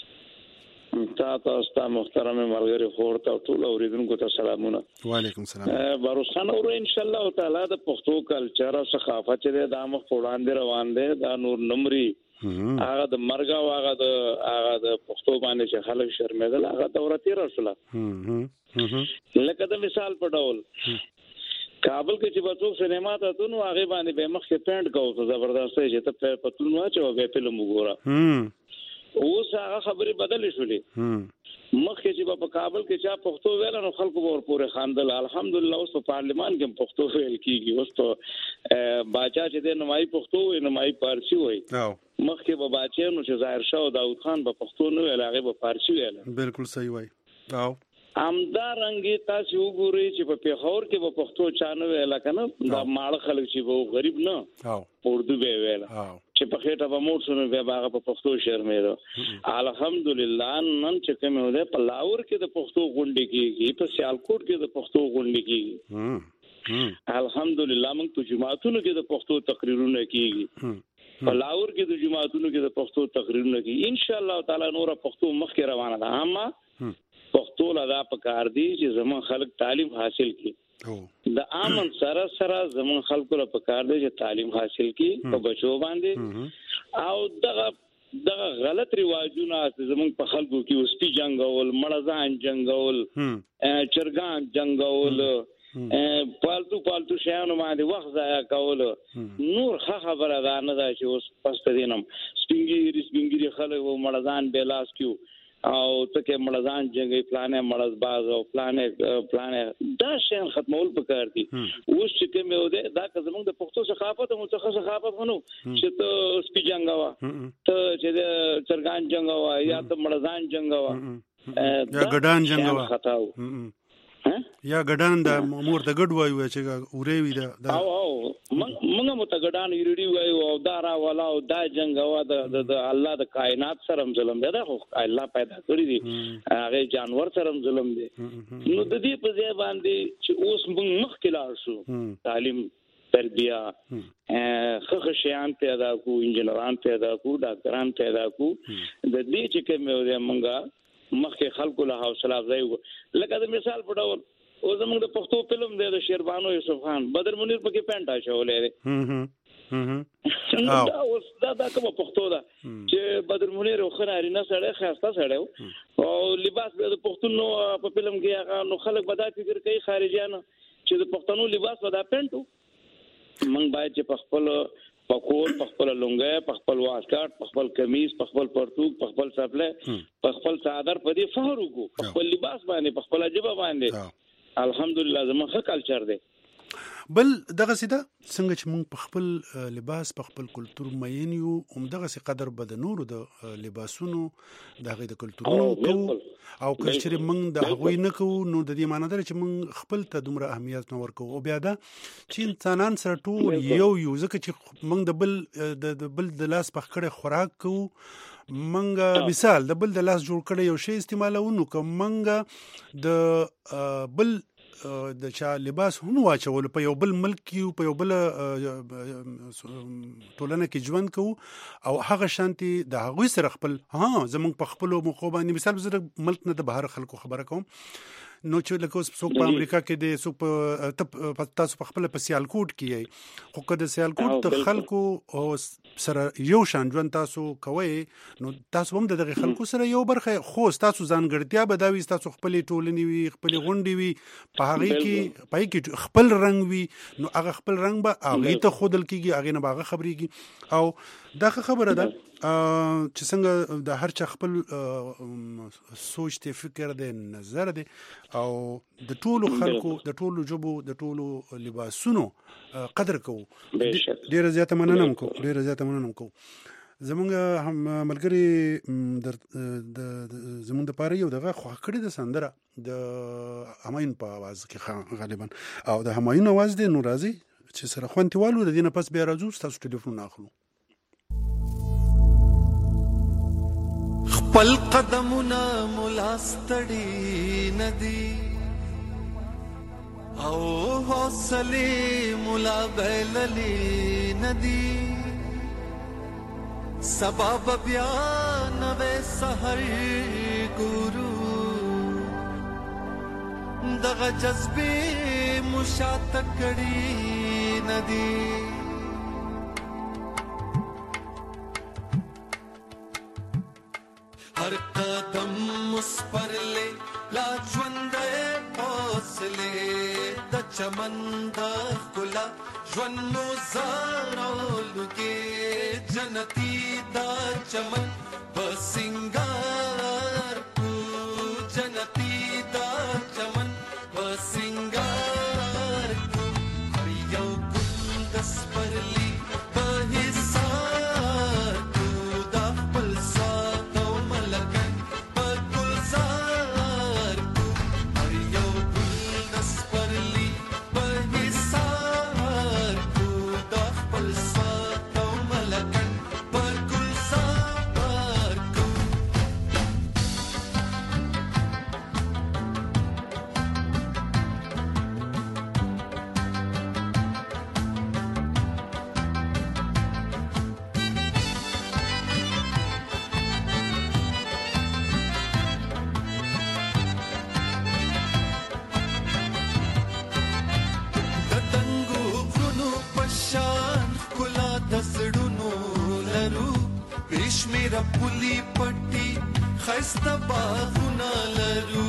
تا تاسو محترم مرګري خور ته ټول اوریدونکو ته سلامونه. وعلیکم السلام. باروسان ورو ان شاء الله تعالی د پښتو کلچر او ثقافت چې د مخ وړاندې روان دي دا نور نمرې هغه د مرګ او هغه د هغه د پښتو باندې چې خلک شرمېدل هغه دورتي رسوله لکه د مثال په ډول کابل کې چې بچو سینما ته ته نو هغه باندې به مخ کې پینټ کوو زبردست چې ته په پتون واچو به فلم وګوره اوس هغه خبرې بدلې شولې مخ کې چې په کابل کې چا پښتو ویل نو خلکو ور پورې خاندل الحمدلله اوس په پارلیمان کې پښتو ویل کیږي اوس په باچا چې د نمای پښتو وي نمای فارسی وي مخ کې به باچا نو چې ظاهر شاه او داوود خان په پښتو نه ویل هغه په فارسی ویل بالکل صحیح وای او امدا رنگي تاسو وګورئ چې په پیښور کې په پښتو چانه ویل کنه دا ماړه خلک چې وو غریب نه او اردو به ویل چې په خېټه به موټ سونه به هغه په پښتو شرمېدو الحمدلله نن چې کوم ده په لاور کې د پښتو غونډې کېږي په سیالکوټ کې د پښتو غونډې کېږي الحمدلله موږ په جماعتونو کې د پښتو تقریرونه کېږي په لاور کې د جماعتونو کې د پښتو تقریرونه کېږي ان شاء الله تعالی نور پښتو مخ کې روانه ده اما پښتو لدا پکار دي چې زمون خلک تعلیم حاصل کړي د امن سره سره زمون خلکو لپاره پکار دي چې تعلیم حاصل کړي په بچو باندې او دغه دغه غلط رواجونه زمون په خلکو کې اوسپی جنگول مړزان جنگول چرګان جنگول پالتو پالتو شیانو باندې وخت ضایع کول نور خبره ده نه ده چې اوس پسته دینم سپینګری سپینګری خلک و مړزان بیلاس کیو او ته مړزان جنگي پلانې مړز باز او پلانې پلانې دا شین ختمول پکار دي اوس چې کوم یو ده دا زموږ د پښتو ثقافت او متخصص ثقافت ونو چې ته سپی جنگوا ته چې چرګان جنگوا یا ته مړزان جنگوا یا ګډان جنگوا خطاو یا ګډان د مور د ګډ وایو چې اورې وي دا او او موږ مو ته ګډان یریډي وایو او دارا والا او دا جنگوا د الله د کائنات سره ظلم دی دا خو الله پیدا کړی دی هغه جانور سره ظلم دی نو د دې په ځای باندې چې اوس موږ مخ کې لاړ شو تعلیم تربیه خخ شیان پیدا کو انجنیران پیدا کو ډاکټران پیدا کو د دې چې کوم یو موږ مخکې خلکو له حوصله افزای وکړو لکه د مثال په ډول او زموږ د پښتو فلم دی د شیربانو یوسف خان بدر منیر پکې پینټ اچولې دی دا اوس دا دا کومه پښتو ده چې بدر منیر خو نارینه سړی خاصه سړی او لباس به د پښتون په فلم کې هغه نو خلک به دا فکر کوي خارجيان چې د پښتنو لباس به دا پینټو موږ باید چې په خپل پکول په خپل لونګه په خپل واسکټ په خپل کمیز په خپل پرتوک په خپل سپله په خپل صادر په دې فخر وکړو په خپل لباس باندې په خپل جبه باندې الحمدلله زموږ ښه کلچر دی بل دغه سیده څنګه چې موږ په خپل لباس په خپل کلچر مین یو هم دغه سي قدر بد نور د لباسونو دغه د کلچرونو کو او کلچر موږ د هغوی نه کو نو د دې معنی ده چې موږ خپل ته دومره اهمیت نه ورکو او بیا دا چې انسانان سره ټول یو یو ځکه چې موږ د بل د بل د لاس په خړه خوراک کو منګه مثال د بل د لاس جوړ کړي یو شی استعمالونو که منګه د بل د چا لباس هم واچول په یو بل ملک کې په یو بل ټولنه کې ژوند کوو او هغه شانتي د هغوی سره خپل ها زمونږ په خپل موخو باندې مثال زه ملک نه د بهر خلکو خبره کوم نو چې لکه اوس څوک په امریکا کې دی څوک په تاسو په خپل په سیالکوټ کې خو که د سیالکوټ د خلکو سره یو شان ژوند تاسو کوئ نو تاسو هم دغه خلکو سره یو برخه خو تاسو ځانګړتیا به دا وي تاسو خپل ټولنې وي خپل غونډې وي په هغه کې پای کې خپل رنگ وي نو هغه خپل رنگ به هغه ته خودل کیږي هغه نه باغه خبريږي او دا خبره ده چې څنګه د هر چا خپل سوچ ته فکر دی نظر دی او د ټولو خلکو د ټولو جبو د ټولو لباسونو قدر کوو ډیره زیاته مننه کوم ډیره زیاته مننه کوم زمونږ هم ملګری د زمونږ د پاره یو دغه خوښ کړی د سندره د همایون په आवाज کې غالبا او د همایون आवाज دی. نو راځي چې سره خوانتیوالو د دینه پس بیا راځو تاسو ټلیفون اخلو. خپل قدمونه ملاستړي ندي او حوصله ملا بللی ندی سبب بیا نوے سحر گورو دغه جذبه مشات کړي ندی هر قدم مسپرلے لا ژوند حوصله د چمن د ګلا ژوند نو زارولږي جنتی دا چمن بسنګار کو جنتی دا چمن بسنګار کو هر یو ګل د سپرلی په حصار کو دا خپل سات او ملکن په ګلزار کو هر یو ګل د سپرلی په حصار کو دا خپل سات او ملکن په ګلزار کو دتنګو غرونو پشان کلا دسړونو لرو پېشمیر پولی پټي خسته باغونه لرو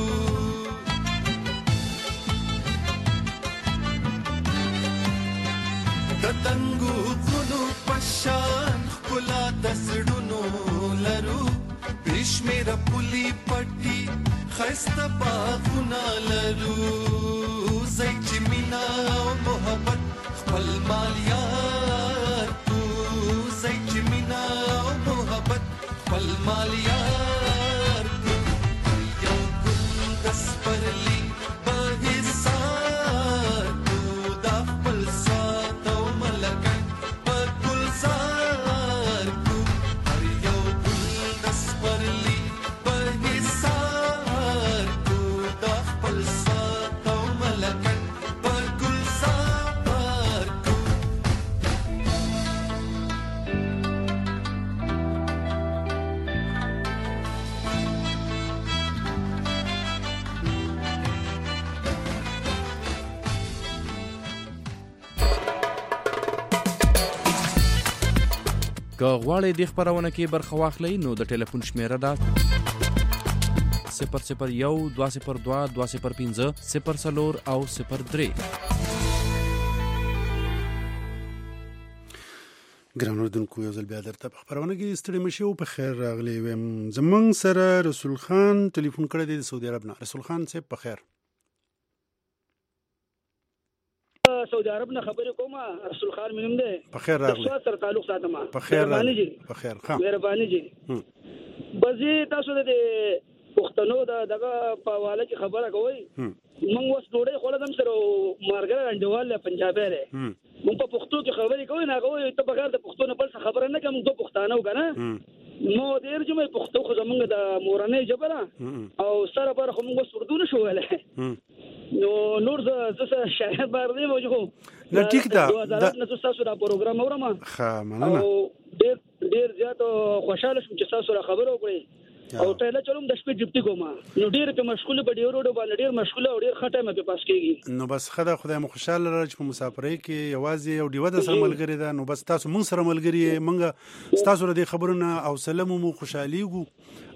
دتنګو غرونو پشان کلا دسړونو لرو پېشمیر پولی پټي خسته باغونه لرو زای چې مینا او محبت خپل مال یار کو زای چې مینا او محبت خپل مال یار کو یو ګل د سپرلی په حصار کو دا خپل سات او ملکن په ګلزار کو هر یو ګل د سپرلی په حصار کو دا خپل سات او ملکن په ګلزار کو که غواړئ د خبرونه کې برخه واخلئ نو د ټلیفون شمیره ده صفر صفر یو دوه صفر دوه دوه صفر پنځه صفر څلور او صفر درې. ګران اردوونکو یو ځل بیا درته په خبرونه کې ستړي مشي او په خیر راغلی ویم. زمونږ سره رسول خان ټلیفون کړی دی د سعودي عرب نه. رسول خان صاحب په خیر. سعودي عرب نه خبرې کومه. رسول خان مې نوم دی. په خیر راغلی. تاسو سره تعلق ساتم. په خیر راغلی. په خیر ښه. مهرباني جی. بزی تاسو د پښتنو د دغه په حواله کې خبره کوي. موږ اوس ډوډۍ خوړم سره مارګر انډوال پنجابی دی. موږ په پښتو کې خبرې کوي نه کوي ته بغیر د پښتو نه بل څه خبره نه کوم. دوه پښتانه وګنه نو ډیر جمعې پښتو خو زمونږ د مورنۍ ژبه ده او سره بر خو موږ اردو نه شو ویلای نو نور ز ز شاید بار دی مو جو نه ټیک ده دا نه تاسو دا پروګرام اورم ښه مننه او ډیر ډیر زیات خوشاله شوم چې تاسو را خبرو کړې او ته له چلوم د شپې ډیپټي کومه نو ډیر په مشغوله په ډیرو ډو باندې ډیر مشغوله او ډیر خټه مې په پاس کېږي. نو بس خدای خدای مو خوشاله راځي په مسافرۍ کې یوازې یو دیوه د سره ملګری ده. نو بس تاسو مونږ سره ملګری مونږ تاسو ردی خبرونه او سلام مو خوشاليږو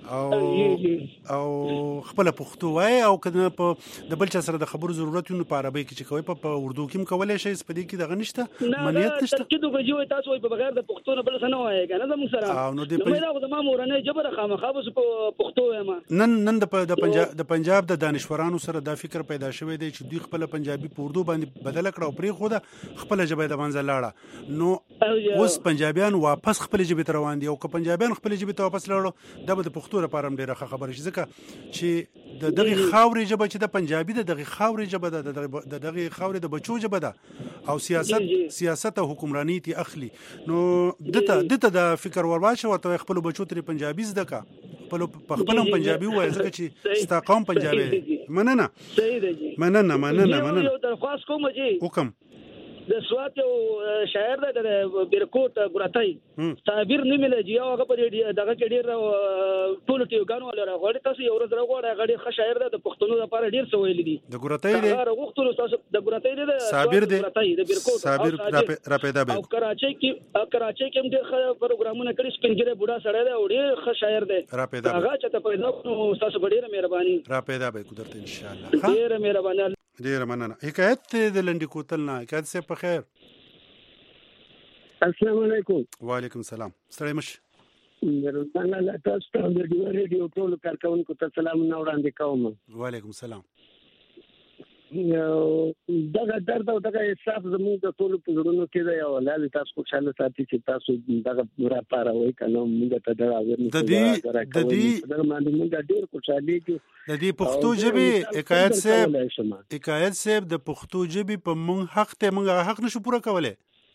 او او خپل پښتو وای او کله په د بل چا سره د خبرو ضرورت نو په عربی کې چې کوي په اردو کې هم کولای شي په دې کې دغه نشته منیت نشته چې دوی کوي تاسو په بغیر د پښتو نه بل څه نه وایي کنه زموږ سره او نو دې په دا د مامورانه جبر خامخا په پښتو وایم نن نن د پنجاب د پنجاب د دانشورانو سره دا فکر پیدا شوی دی چې دوی خپل پنجابي په اردو باندې بدل کړه او پرې خو دا خپل ژبه د منځ لاړه نو اوس پنجابیان واپس خپل ژبه ته روان دي او که پنجابیان خپل ژبه ته واپس لاړو دا به د پښتو لپاره ډیره خبره شي ځکه چې د دغه خاورې ژبه چې د پنجابي د دغه خاورې ژبه ده د دغه خاورې د بچو ژبه ده او سیاست سیاست او حکمرانی تی اخلي نو دته دته د فکر ورواچو ته خپل بچو ته پنجابي زده کا خپل خپل پنجابي وایي ځکه چې ستا قوم پنجابي مننه صحیح دی مننه مننه مننه یو درخواست کوم چې حکم د سوات یو شاعر د بیرکوټ ګوراتای تعبیر نه ملي یو هغه په دغه کې ډیر ټول ټیوګانو ولا غوړي تاسو یو ورځ راغوړی هغه ډیر ښه شاعر د پښتنو لپاره ډیر څه ویل دي د ګوراتای دی هغه غوښتل تاسو د ګوراتای دی صابر دی د بیرکوټ صابر را پیدا به او کراچۍ کې کراچۍ کې ډیر ښه پروګرامونه کړی سپینګره بوډا سړی دی او ډیر ښه شاعر دی را پیدا هغه چې ته پیدا نو تاسو ډیره مهرباني را پیدا به قدرت ان شاء الله ډیره مهرباني ډیره مننه حکایت د لنډی کوتل نه حکایت سه په خیر السلام علیکم وعلیکم السلام ستړي مش ورته لا تاسو ته د ریډیو ټول کارکونکو ته سلام نو وړاندې کوم وعلیکم السلام دغه درد او دغه احساس زموږ د ټول په زړونو کې دی او الله تاسو خوشاله ساتي چې تاسو دغه را پاروي کنه موږ ته دا ورنه د دې د دې د باندې ډېر خوشالي کې د دې پښتو ژبه حکایت صاحب حکایت صاحب د پښتو ژبه په مونږ حق ته مونږ حق نشو پوره کولای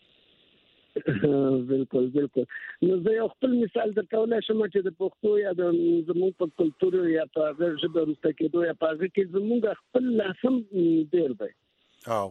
بالکل بالکل نو زه یو خپل مثال درکولای شم چې د پښتو یا د زموږ په کلتور یا په هغه ژبه وروسته کېدو یا په هغه کې زموږ خپل لاسم ډېر دی او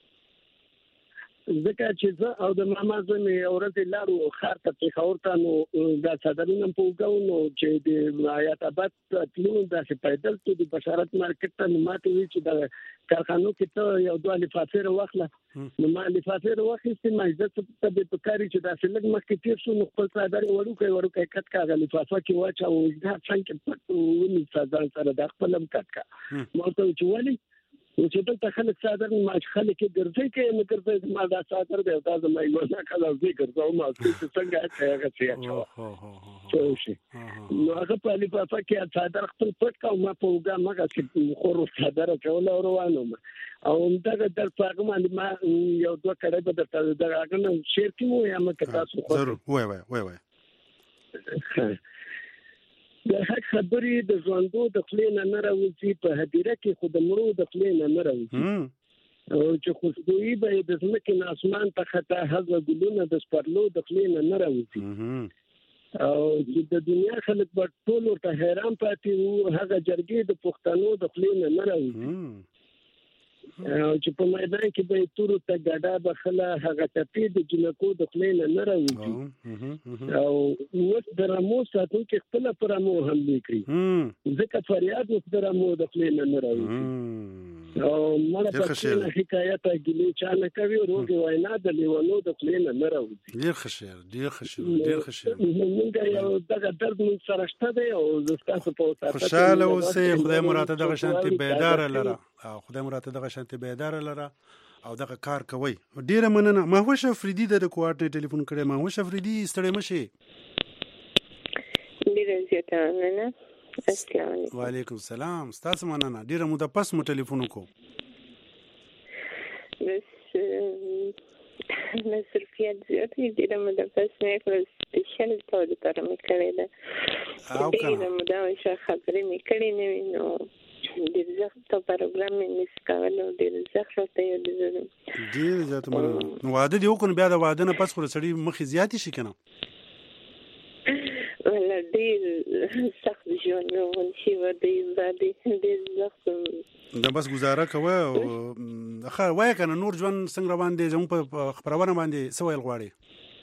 ځکه چې زه او د ماما زوی مې اورځې لارو خار ته پېښور ته نو دا صدرونه په وګاو نو چې د آیات آباد تلو داسې پیدل ته د بشارت مارکیټ ته نو ماته وی چې د کارخانو کې ته یو دوه لفافې واخله نو ما لفافې واخیستې ما عزت ته به پکاري چې داسې لږ مخکې تیر شو نو خپل صدر وړوکی وړوکی کټ کاغه لفافه کې واچو دا څنګه پټ ونی صدر سره د خپلم کټ کا ما ته چې ولی و چې دلته خلک صادر ما خلک ګرځي کې نه ګرځي ما دا صادر دی دا زما یو نه کله زه ګرځم ما چې څنګه هغه څه اچو شي نو هغه په لفافه کې صادر خپل پټ کا ما په وګا ما چې خور صادر چول روانو او دغه در پاګم باندې ما یو دوه کړه به درته دغه هغه شیر کې مو یا ما تاسو خو ضرور وای وای وای وای د حق خبرې د ژوندو د خلې نه نه راوځي په هدیره کې خو د مړو د خلې نه نه راوځي او چې خوشبويي به د ځمکې نه اسمان ته خطا هغه ګلونه د سپرلو د خلې نه نه راوځي او چې د دنیا خلک په ټول ته حیران پاتې وو هغه جرګې د پښتنو د خلې نه نه راوځي او چې په میدان کې به تورو ته ګډا بخله هغه ټپې د جنکو د خلې نه نه راوځي او اوس د رامو ساتو کې خپل پر رامو هم لیکري ځکه فریاد اوس د رامو د خلې نه نه راوځي او مړه په حکایت کې چا نه کوي روغ وینا د لیوانو د خلې نه نه راوځي ډیر خشیر ډیر خشیر ډیر خشیر موږ یو دغه درد مون سره شته دی او زستا په خوشاله اوسې خدای مراته دغه شانتي بیدار لره او خدای مراته دغه شانتي بیدار لره او دغه کار کوي ډیره مننه مهوش افریدي د کوارټ ټلیفون کړي مهوش افریدي ستړي مشي ډیره زیاته مننه السلام علیکم وعلیکم السلام ستاسو مننه ډیره مو د پس مو ټلیفون کو بس مصرفیات زیاتې ډیره مو د پس مې کړل سپیشل ته د لپاره مې کړې ده او ډیره مو دا څه خبرې مې کړې نه نو ډیر ځخته پروګرام مې مس کاوه ډیر ځخته یو دې ډیر زیات مننه نو واده دی وکړو بیا د واده نه پس خو سړی مخې زیاتې شي کنه ولا ډیر سخت ژوند نو شي ودی باندې ډیر سخت دا بس گزاره کوي او اخر وای کنه نور ژوند څنګه روان دي زموږ په خبرونه باندې سوال غواړي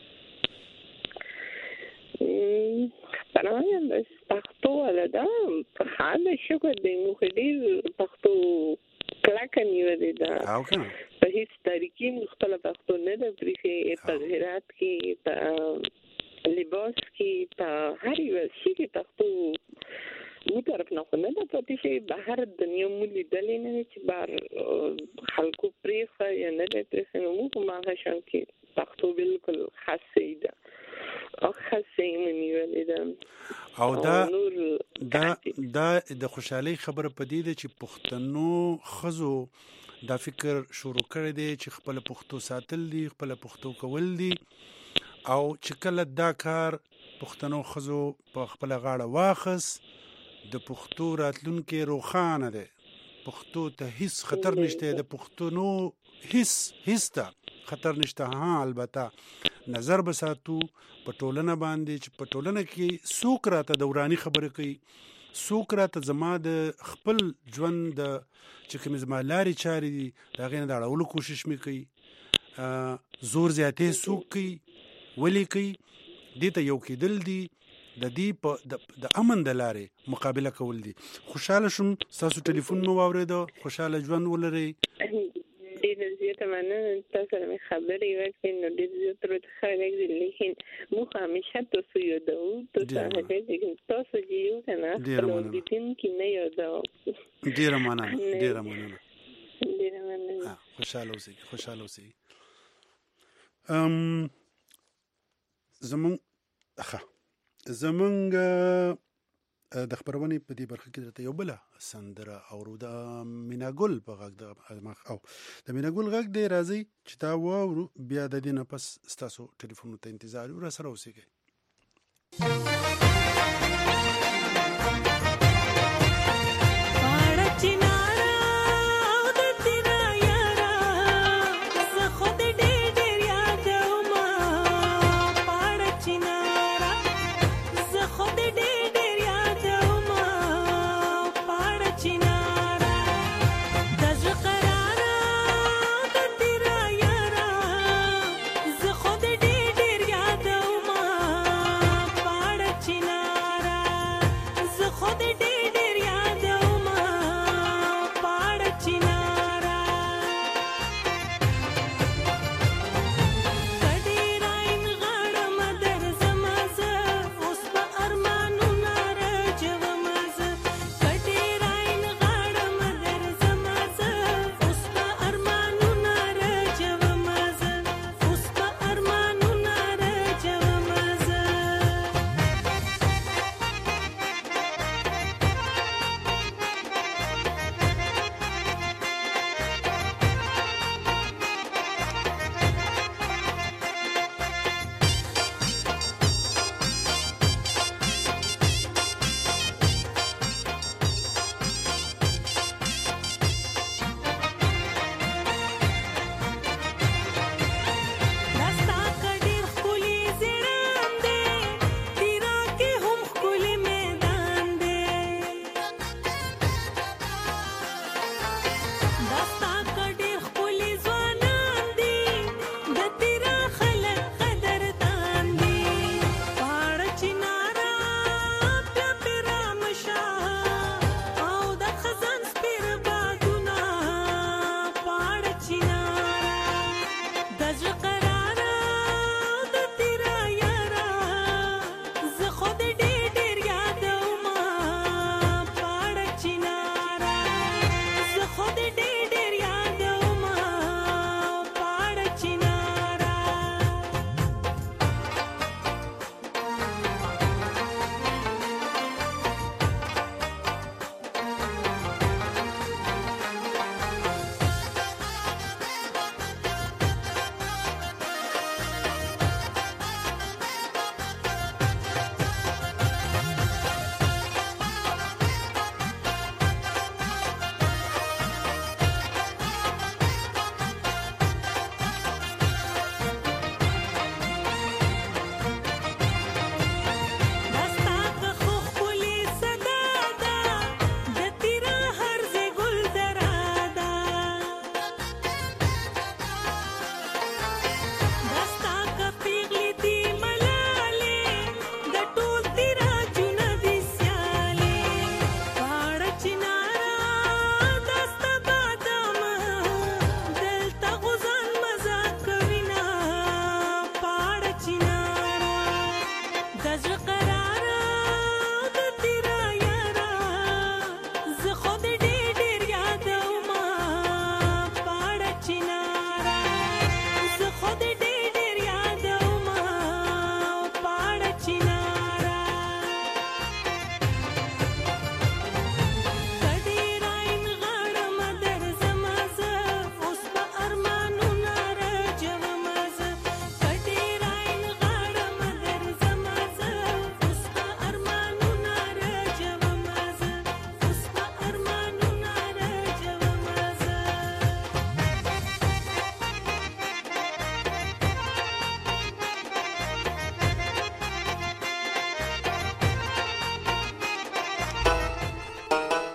پرونه بس پښتو ولدا په حال شکر دی نو ډیر پښتو کلاک نیو دی دا او کنه په هیڅ طریقې مختلف پښتو نه د پریخي په ظاهرات کې په لباس کې په هر یو شي کې پښتو و طرف نه خو نه د پاتې شي بهر دنیا مو لیدلې نه چې بهر خلکو پرېخه یا نه دی پرېښه نو موږ هم هغه شان کې پښتو بالکل خاصه ده او خاصه یې ونیولې ده او دا دا دا د خوشحالۍ خبره په دې ده چې پښتنو ښځو دا فکر شروع کړی دی چې خپل پښتو ساتل دي خپل پښتو کول دي او چې کله دا کار پښتنو ښځو په خپل غاړه واخس د پښتو راتلونکي روښانه دی پښتو ته هیڅ خطر نشته د پښتنو هیڅ هیڅ ته خطر نشته ها البته نظر بساتو په ټولنه باندې چې په ټولنه کې څوک راته دوراني خبرې کوي څوک راته زما د خپل ژوند د چې کوم زما لارې چارې دي د هغې نه د اړولو کوشش مې کوي زور زیاتې څوک کوي ولې کوي دې ته یو کېدل دي د دې په د امن د لارې مقابله کول دي. خوشحاله شوم ستاسو ټلیفون مو واورېده خوشحاله ژوند ولرئ. ډېر زیاته مننه تاسو سره مې خبرې وکړې نو ډېر زیات راته ښه لګېدل لیکن موږ همیشه تاسو یادوو تاسو هغه لیکن تاسو چې یو که نه خپل اوریدونکي نه یادوو. ډېره مننه ډېره مننه ډېره مننه خوشحاله اوسئ خوشحاله اوسئ. زمونږ ښه زمونږ د خبرونې په دې برخه کې درته یو بله سندره اورو د میناګل په غږ د او د میناګل غږ دی راځئ چې دا واورو بیا د دې نه پس ستاسو ټلیفونو ته انتظار یو راسره اوسېږئ. پاړ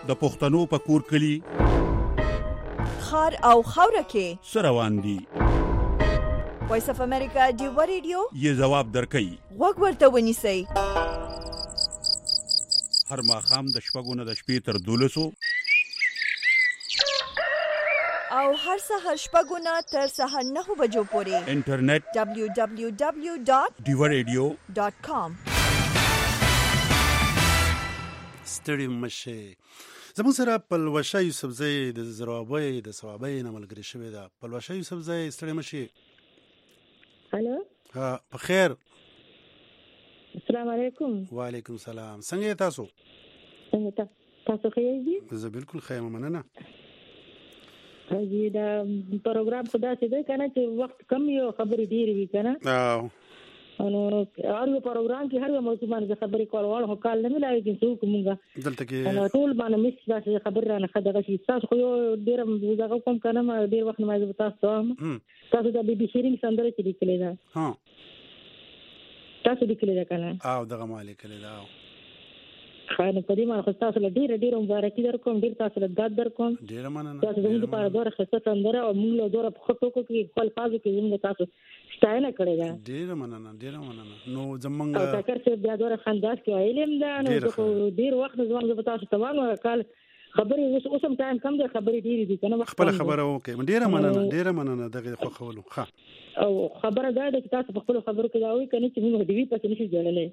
د پښتنو په کور کلی خار او خاوره کې سروان دي. وایس اف امریکا ډیو ریډیو یې جواب درکړي. وګ ورته ونیسئ. هر ماښام د شپږو نه د شپې تر دولسو او هر سهار شپږو نه تر سهار نهو بجو پورې انټرنیټ دبلیو دبلیو دبلیو ډاټ ډیو ریډیو ډاټ کام. ستړي مشه زموږ سره پلوشه یوسفزۍ د زرابۍ د ثوابۍ نه ملګري شوې ده. پلوشه یوسفزۍ ستړي مشه. هلو ها په خیر. السلام علیکم. وعلیکم السلام. څنګه تاسو؟ څنګه تاسو ښه یاست؟ زه بالکل ښه یم مننه. هغه دا پروګرام خدا سي ده کنه چې وخت کم یو خبرې ډېرې وي کنه. او نو هر یو پروګرام کې هر یو موضوع باندې خبرې کول وړ هو کال نه ملایي چې څوک مونږه دلته کې نو ټول باندې مس دا خبر را نه خدای شي. تاسو خو ډېر دغه کوم کنه ما ډېر وخت ما زه تاسو تاسو د بي بي شيرینګ سندره چې لیکلې ده. ها تاسو لیکلې ده کنه. او دغه ما لیکلې ده. خاين په دې باندې تاسو له ډېر ډېر مبارکي درکوم. ډېر تاسو له داد درکوم. ډېر مننه. تاسو زموږ لپاره ډېر ښه سندره او موږ له ډېر په خطو کې خپل فازو کې زموږ تاسو ستاینه کړې ده. ډېر مننه ډېر مننه. نو زمونږ او تکر چې بیا ډېر خنداس کې علم ده نو ډېر وخت ځوان زه تاسو ته وانه کال خبرې اوس اوسم ټایم کم ده خبرې ډېرې دي کنه. خپل خبره وکړه. ډېر مننه ډېر مننه دغه خو خولو. ښه او خبره ده چې تاسو په خپل خبرو کې دا وایي کنه چې موږ دی په څه نشي جوړلې.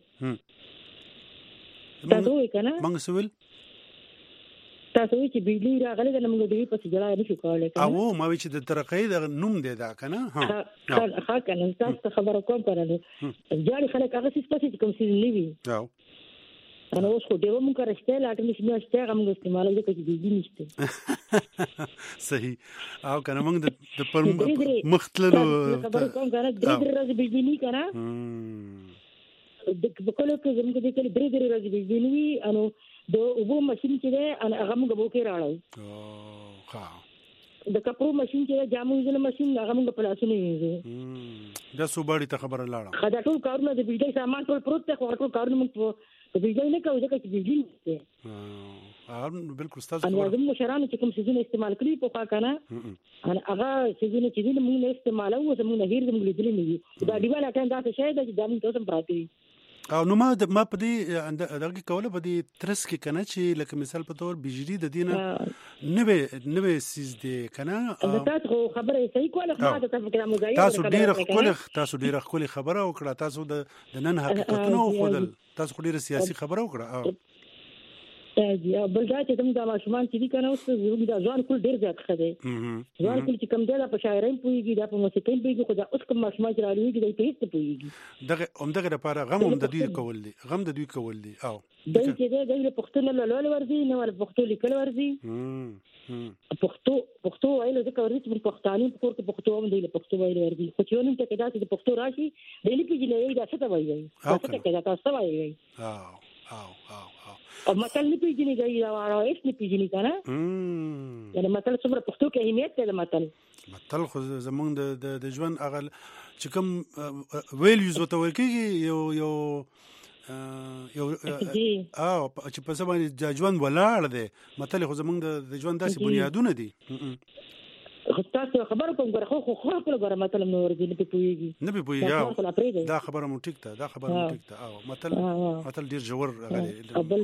تاسو وایي کنه موږ سوال تاسو وایي چې بجلی راغله د موږ دی په څه جوړای نشو کولای کنه. او ما وایي چې د ترقې د نوم دی دا کنه. ها ها کنه تاسو خبره کوم کړل ځاړي خلک هغه څه څه کوم څه نیوي. او انا اوس خو دیو مونږه رښتیا لاټ نشي نو اشتیا موږ استعمالوي چې بجلی نشته. صحیح. او کنه موږ د پر مختللو خبره کوم کنه درې درې ورځې بجلی نه کنه. د بکلو کې زموږ د کلی درې درې ورځې بجلی وي. انو د اوبو ماشين چې ده ان هغه موږ بوکې راړو. او ها د کپړو ماشين چې جامو ځنه ماشين هغه موږ په لاسونه یې. دا صوبړی ته خبره لاړه. خدا ټول کارونه د بجلی سامان ټول پروت ته خو ټول کارونه موږ په بجلی نه کوو ځکه چې بجلی نشته. اه بالکل تاسو ان زموږ مشرانو چې کوم سيزونه استعمال کړی په خوا کنه ان هغه سيزونه چې موږ نه استعمالو زموږ نه هیر زموږ لیدل نه دي. دا دیواله ټان دا څه شي چې دامن تاسو پراتی. او نو ما ما په دې دغه کوله په دې ترس کې کنه چې لکه مثال په تور بجلی د دینه نوې نوې سیز دی کنه. تاسو خبره صحیح کوله خو دا تاسو کې مزایده تاسو ډیر خپل تاسو ډیر خپل خبره وکړه. تاسو د نن حقیقتونه خودل. تاسو ډیر سیاسي خبره وکړه. او دی بل دا چې موږ د ماشومان چې دي کنه اوس زموږ د ځوان کول ډیر زیات خده. ځوان کول چې کم دی دا په شاعرۍ پويږي دا په موسیقۍ پويږي خو دا اوس کوم ماشومان چې راويږي دا په هیڅ پويږي. دغه هم دغه لپاره غم هم د دوی کول دي. غم د دوی کول دي. او دای چې دا د پښتون له لول ورزي نه ور پښتو لیکل ورزي. پښتو پښتو وایي ځکه ورته په پښتاني په کور کې پښتو هم دی له پښتو وایي ورزي. خو چې ونن ته کدا چې پښتو راشي د لیکي نه دا څه ته وایي. څه ته کدا تاسو وایي. او او او او مطلب نه پیژني غي دا واره هیڅ نه پیژني کنه. یعنی مطلب څومره پښتو کې اهمیت دی. مطلب مطلب خو زمونږ د د ژوند اغل چې کوم ویلیوز وته ورکیږي یو یو یو او چې په سبا د ژوند ولاړ دی. مطلب خو زمونږ د ژوند داسې بنیادونه دي. خو تاسو خبره کوم غره خو خو خو غره مطلب نو ورته نه پويږي نه پويږي. دا خبره مو ټیک ده. دا خبره مو ټیک ده. او مطلب مطلب ډیر جوړ غلي.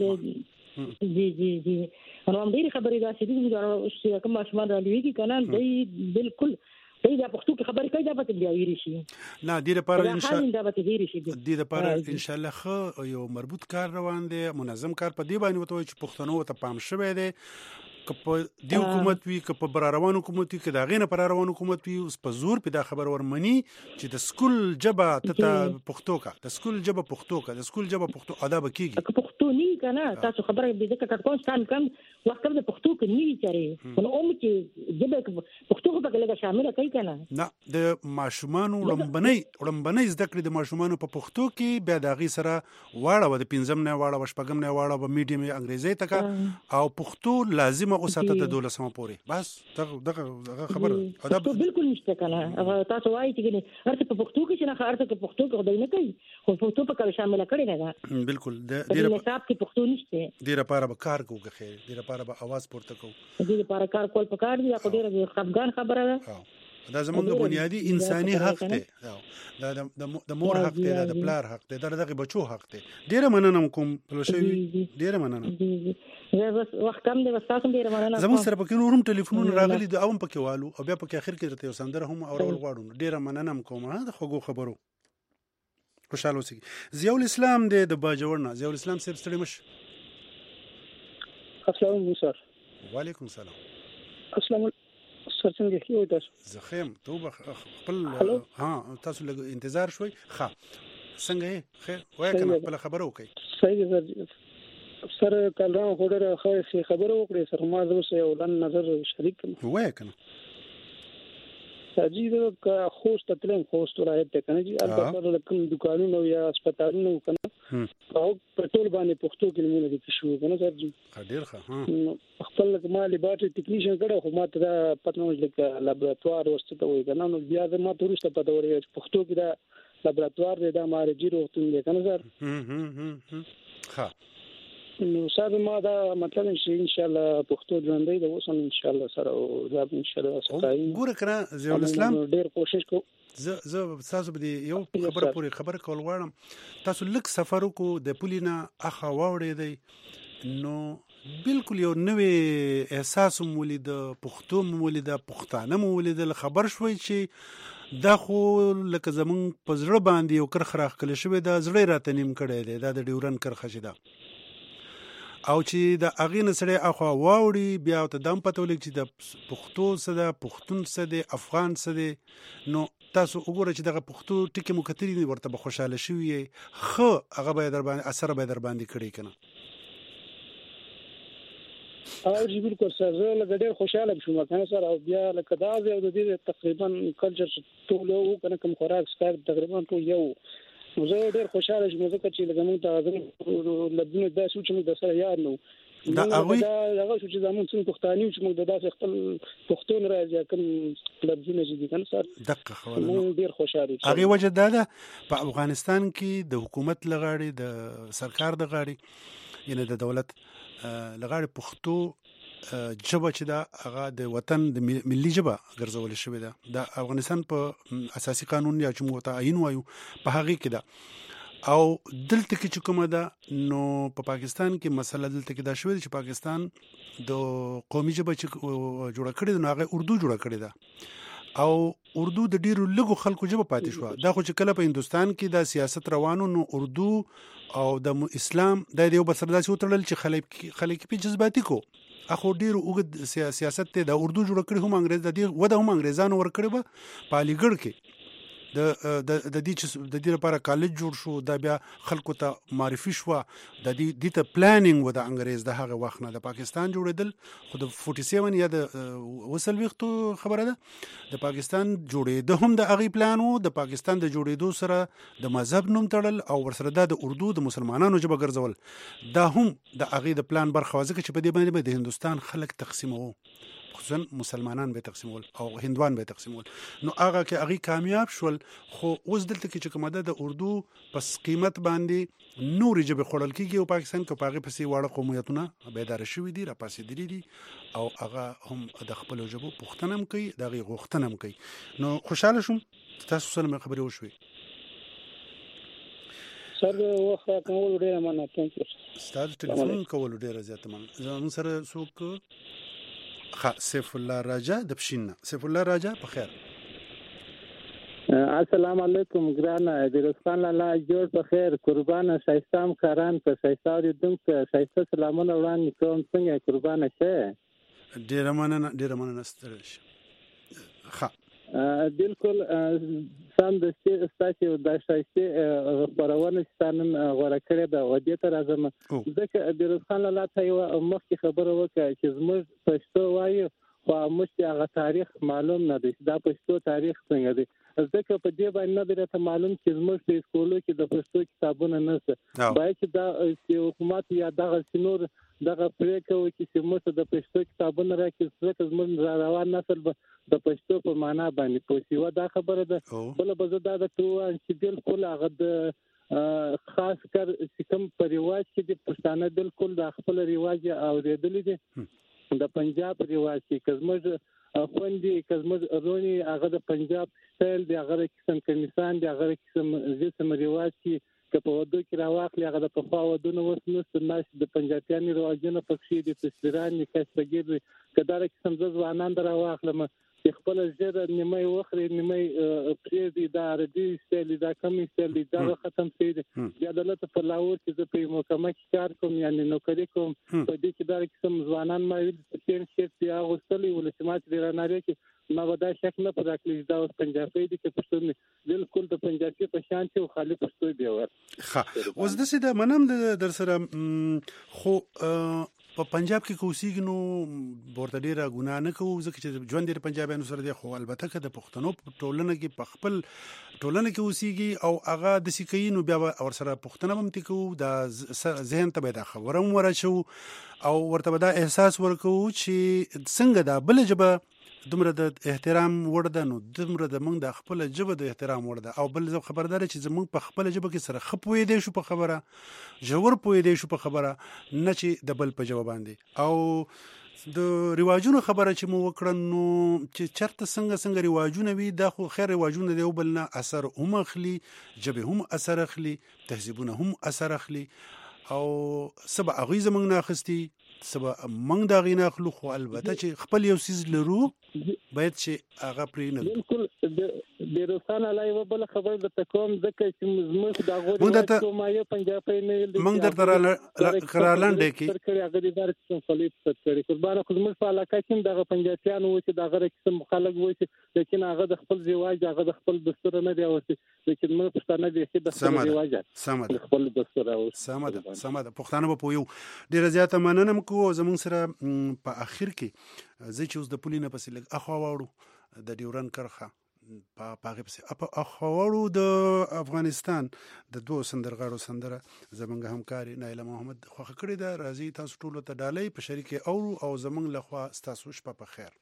جی جی جی نو هم ډیر خبرې دا چې دغه کوم ماشومان را لويږي کنه دی بالکل دی دا پښتو کې خبرې کوي دا به بیا ویری شي. نه دې لپاره ان شاء الله دا به ویری شي. دې لپاره ان شاء الله خو یو مربوط کار روان دی. منظم کار په دې باندې وته چې پښتنو ته پام شوه دی. که په دی حکومت وي که په بر روان حکومت وي که دا غینه پر روان حکومت وي اوس په زور په دا خبر ورمني چې د سکول جبه ته پښتو کا د سکول جبه پښتو کا د سکول جبه پښتو ادب کیږي. پښتو نه کنه تاسو خبره دې ځکه کټکون ستان کم وخت د پښتو کې نیوي چاري نو اوم چې جبه پښتو په کې لګه شامل کوي کنه. نه د ماشومانو لمبنۍ لمبنۍ زده کړې د ماشومانو په پښتو کې بیا د غي سره واړه د پنځم نه واړه وشپګم نه واړه په میډیم انګریزي تکا او پښتو لازم او ساته د دولسمه پورې بس دغه دغه خبره ادب بالکل نشته کنه. تاسو وایي چې ارته په پښتو کې چې نه ارته په پښتو کې خدای نه کوي خو پښتو په کې شامل کړي نه ده. بالکل د دې حساب کې پښتو نشته. دې لپاره به کار کوو که خیر دې لپاره به اواز پورته کوو دې لپاره کار کول پکار دي. دا خو ډېره خفګان خبره ده. دا زمونږ بنیادی انساني حق دی. دا د مور حق دی، دا د پلار حق دی، دا دغه بچو حق دی. ډېره مننه کوم پلوشوي، ډېره مننه. زه بس وخت کم دی، بس تاسو ډېره مننه. زموږ سره پکې نور هم ټلیفونونه راغلي دي او هم پکې والو او بیا پکې اخر کې درته یو سندره هم اورول غواړو. ډېره مننه کوم د خوږو خبرو. خوشاله اوسئ. ضیاء الاسلام دی د باجوړ نه. ضیاء الاسلام صاحب ستړي مشه. السلام علیکم سر. وعلیکم السلام. السلام سر څنګه کیو تاسو؟ زخم توبه خپل ها تاسو لږ انتظار شوي. ښه څنګه یې؟ خیر وای کنه خپل خبرو کوي. صحیح سر. سر کله هوډره خو خبرو وکړې سر ما زو سه ولن نظر شریک کړم. وای کنه ساجي دا خوست تلم خوست راځي ته کنه جی البته کوم دکانونو یا هسپتالونو کنه او پټول باندې پښتو کلمونه دي شو کنه سر جی ډیر ښه. ها خپل ما لیبارټری ټیکنیشن کړه خو ما ته پټنو لکه لابراتوار وسته وي کنه نو بیا ما تورسته پته ورې پښتو کې دا لابراتوار دی دا مارجی روغتون دی کنه سر. هم هم هم ها نو صاحب ما دا مطلب ان شاء الله پښتو ژوندۍ د اوسم ان شاء الله سره او دا ان شاء الله سره ګوره کړه ضیاء الاسلام ډیر کوشش کو. زه زه تاسو به یو خبره پوری خبره کول غواړم. تاسو لک سفر کو د پولینا اخا واوړې دی نو بالکل یو نوې احساس مولید پښتو مولید پښتانه مولید خبر شوي چې دا خو لکه زمون په زړه باندې یو کرخ راخ کله شوی دا زړه راته نیم کړی دی دا د ډیورن کرخه شي دا او چې د اغې نسړې اخوا واوړي بیا ته دم پته ولګي چې د پښتو څه ده پښتون څه دی افغان څه دی. نو تاسو وګورئ چې دغه پښتو ټکي مو کتلي ورته به خوشاله شوي خو هغه به در باندې اثر به در باندې کړی کنه. او جی بالکل سر زه لکه ډېر خوشاله شوم کنه سر او بیا لکه دا یو د دې تقریبا کلچر ټول او کنه کوم خوراک سکار تقریبا ټول یو زه ډېر خوشاله شوم ځکه چې لکه موږ ته لبنه د سوچ موږ د سره یاد نو دا هغه دا هغه چې زمون څنګه پښتاني چې موږ د داسې خپل پښتون راځي کوم لبنه چې دي کنه سر دقیق خبره موږ ډېر خوشاله شوم. هغه وجه دا ده په افغانستان کې د حکومت لغاړي د سرکار د غاړي یعنی د دولت لغاړي پښتو جبه چې دا هغه د وطن د ملي جبه ګرځول شوې ده. د افغانستان په اساسي قانون یا چې موږ ته عین وایو په هغه کې ده او دلته کې چې کومه ده نو په پاکستان کې مسله دلته کې دا شوې چې پاکستان د قومي جبه چې جوړه کړې نو هغه اردو جوړه کړې ده او اردو د ډیرو لږو خلکو جبه پاتې شو. دا خو چې کله په هندستان کې دا سیاست روانو نو اردو او د اسلام د یو بل سره داسې وتړل چې خلک خلک په جذباتي کو اخو ډیر وګد سیاست ته د اردو جوړ کړی هم انګريز د دې وده هم انګريزانو ور کړی به پالیګړ کې د د د دې چې د دې لپاره کالج جوړ شو دا بیا خلکو ته معرفي شو د دې د ته پلانینګ و د انګريز د هغه وخت نه د پاکستان جوړېدل خو د سیاسي یا د وسل وختو خبره ده د پاکستان جوړېده هم د هغه پلان وو د پاکستان د جوړېدو سره د مذهب نوم تړل او ورسره د اردو د مسلمانانو جبه ګرځول دا هم د هغه د پلان برخه وځي چې په دې باندې د هندستان خلک تقسیمو خصوصا مسلمانان به تقسیمول او هندوان به تقسیمول نو هغه کې هغه کامیاب شول. خو اوس دلته کې چې کومه د اردو پس قیمت باندې نور جبه خړل کېږي او پاکستان کې پاغه پسې واړه قومیتونه بیدار شوي دي را پاسې دي او هغه هم د خپل جبه پښتنم کوي دغه غوښتنم کوي. نو خوشاله شوم تاسو سره خبرې وشوي. سر وخت کول ډیر مننه تاسو ستاسو ټلیفون کول ډیر زیات مننه. زموږ سره څوک خ سیف الله راجا د پښینا. سیف الله راجا په خیر. السلام علیکم ګرانه د رسخان الله جوړ په خیر قربانه شایستام کاران په شایستاري دم په شایسته سلامونه وړاندې کوم څنګه قربانه شه ډیر مننه ډیر مننه ستړي ښه بالکل سم د ستاسو د شایسته خبرونه ستانن غوړه کړې ده او دې تر ازم ځکه د رسخان الله ته یو مخکې خبره وکړه چې زموږ پښتو وایو خو موږ هغه تاریخ معلوم نه دی دا پښتو تاریخ څنګه دی ځکه په دې باندې نه درته معلوم چې زموږ په سکولو کې د پښتو کتابونه نشته باید چې دا حکومت یا دغه سينور دغه پریکو چې موږ د پښتو کتابونه راکې ځکه زموږ روان نسل د پښتو په معنا باندې پوښیو دا خبره ده بل به زه دا د تو چې بالکل هغه د خاص کر چې کوم په رواج کې د پښتانه بالکل د خپل رواج اوریدل دي د پنجاب رواج کې کزمج خوندي کزمج رونی هغه د پنجاب سټایل دی هغه قسم کمیسان دی هغه قسم جسم رواج کې که په ودو کې راواخلي هغه د پخوا ودونه اوس نشته ناش د پنجابیانو رواجونه پکې دي تصویران کسبګر کدار قسم ځوانان راواخلم خپل ژر نیمه وخري نیمه پریدي د عربي سټایل دا کم سټایل دا ختم شي د عدالت په لاور کې د په محکمه کې کار کوم یعنی نوکری کوم په دې کې دا قسم ځوانان ما ویل چې چې یا غوستلي ولسمات لري نه کې ما ودا شک نه پر راکلی دا اوس پنجابي دي چې پښتون بالکل د پنجابي په شان چې خالي پښتو دی ور ښه اوس د سیده منم در سره خو په پنجاب کې کوسیګ نو ورته ډیره ګناه نه کوو ځکه چې ژوند د پنجابیانو سره دی خو البته که د پښتنو په ټولنه کې په خپل ټولنه کې اوسېږي او هغه د سیکینو بیا ور سره پښتنه هم تکو د ذهن ته به دا خبره ورچو او ورته به دا احساس ورکو چې څنګه دا بل جبه دومره د احترام وړ ده نو دومره د موږ د خپل ژبه د احترام وړ ده او بل زه خبردار چې زموږ په خپل ژبه کې سره خپوي دی شو په خبره جوړ پوي دی شو په خبره نه چې د بل په جواب باندې او د رواجونو خبره چې مو وکړن نو چې چرته څنګه څنګه رواجونه وي دا خو خیر رواجونه دی بل نه اثر هم اخلي جبه هم اثر اخلي تهذیبونه هم اثر اخلي او سبا اغیز موږ نه اخستي سبا موږ دا غینا خلو خو البته چې خپل یو سیز لرو باید چې هغه پرې نه بالکل د روسانه لای و بل خبر د تکوم ځکه چې مزمخ دا غوډه کومه پنجابي نه ویل موږ درته کرالاند کې کړي هغه د دار څخه خلیف کړي قربانه خو موږ په علاقه کې دغه پنجابیانو و چې دغه قسم خلک و چې لیکن هغه د خپل رواج هغه د خپل دستور نه دی او لیکن موږ پښتانه دي چې د خپل رواج سمه خپل دستور او سمه ده سمه ده پښتانه په یو ډیر زیاته مننه کو زمون سره په اخر کې زه چې اوس د پولینه پسې لګ اخوا واړو د ډیورن کرخه په پاغه پسې اخوا واړو د افغانستان د دوه سندرغاړو سندره زمونږ همکاري نایله محمد خوخه کړې ده راځي تاسو ټول ته ډالۍ په شریک او او زمونږ لخوا تاسو شپه په خیر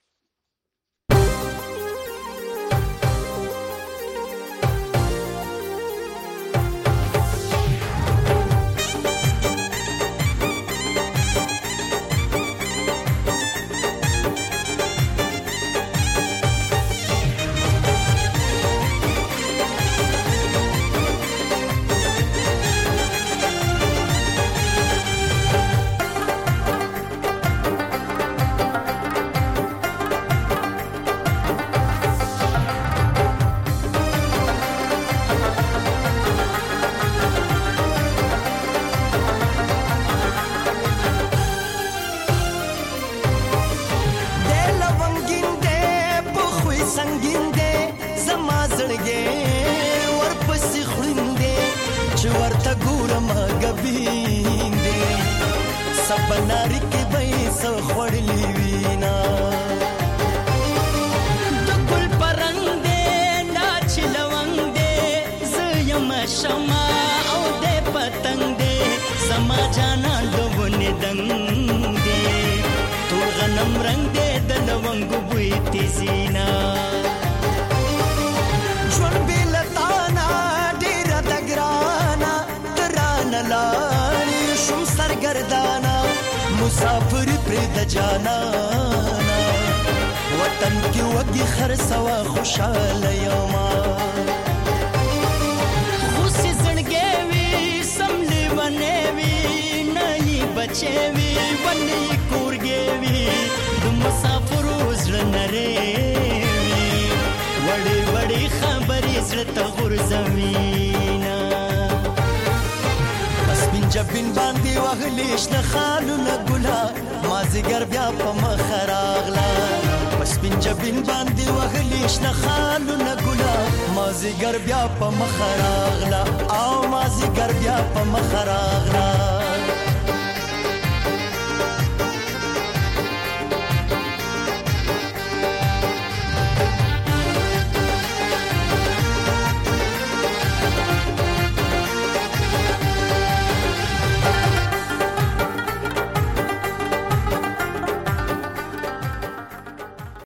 سبناری کې به سو خړلې وینا د ګل پرنګ دې ناچ لونګ دې زیم شمع او دې پتنګ دې سما جانا ډوبنه دنګ دې تو غنم رنگ دې د لونګ بوې تیزینا ژوند بلتانا ډیر دګرانا ترانه لاري شم سرګردانا مسافر پر د جانانا وطن کی وګي خرسوا خوشاله یوما خوشي زړګي وي سملي ونه وي نه بچي وي وني کورګي وي د مسافر زړه نره وي وړي وړي خبرې زړه ته غورځوينا جبین باندې وغلیش نه خالو نه ګلا مازیګر بیا په مخراغلا پس بین جبین باندې وغلیش نه خالو نه ګلا مازیګر بیا په مخراغلا او مازیګر بیا په مخراغلا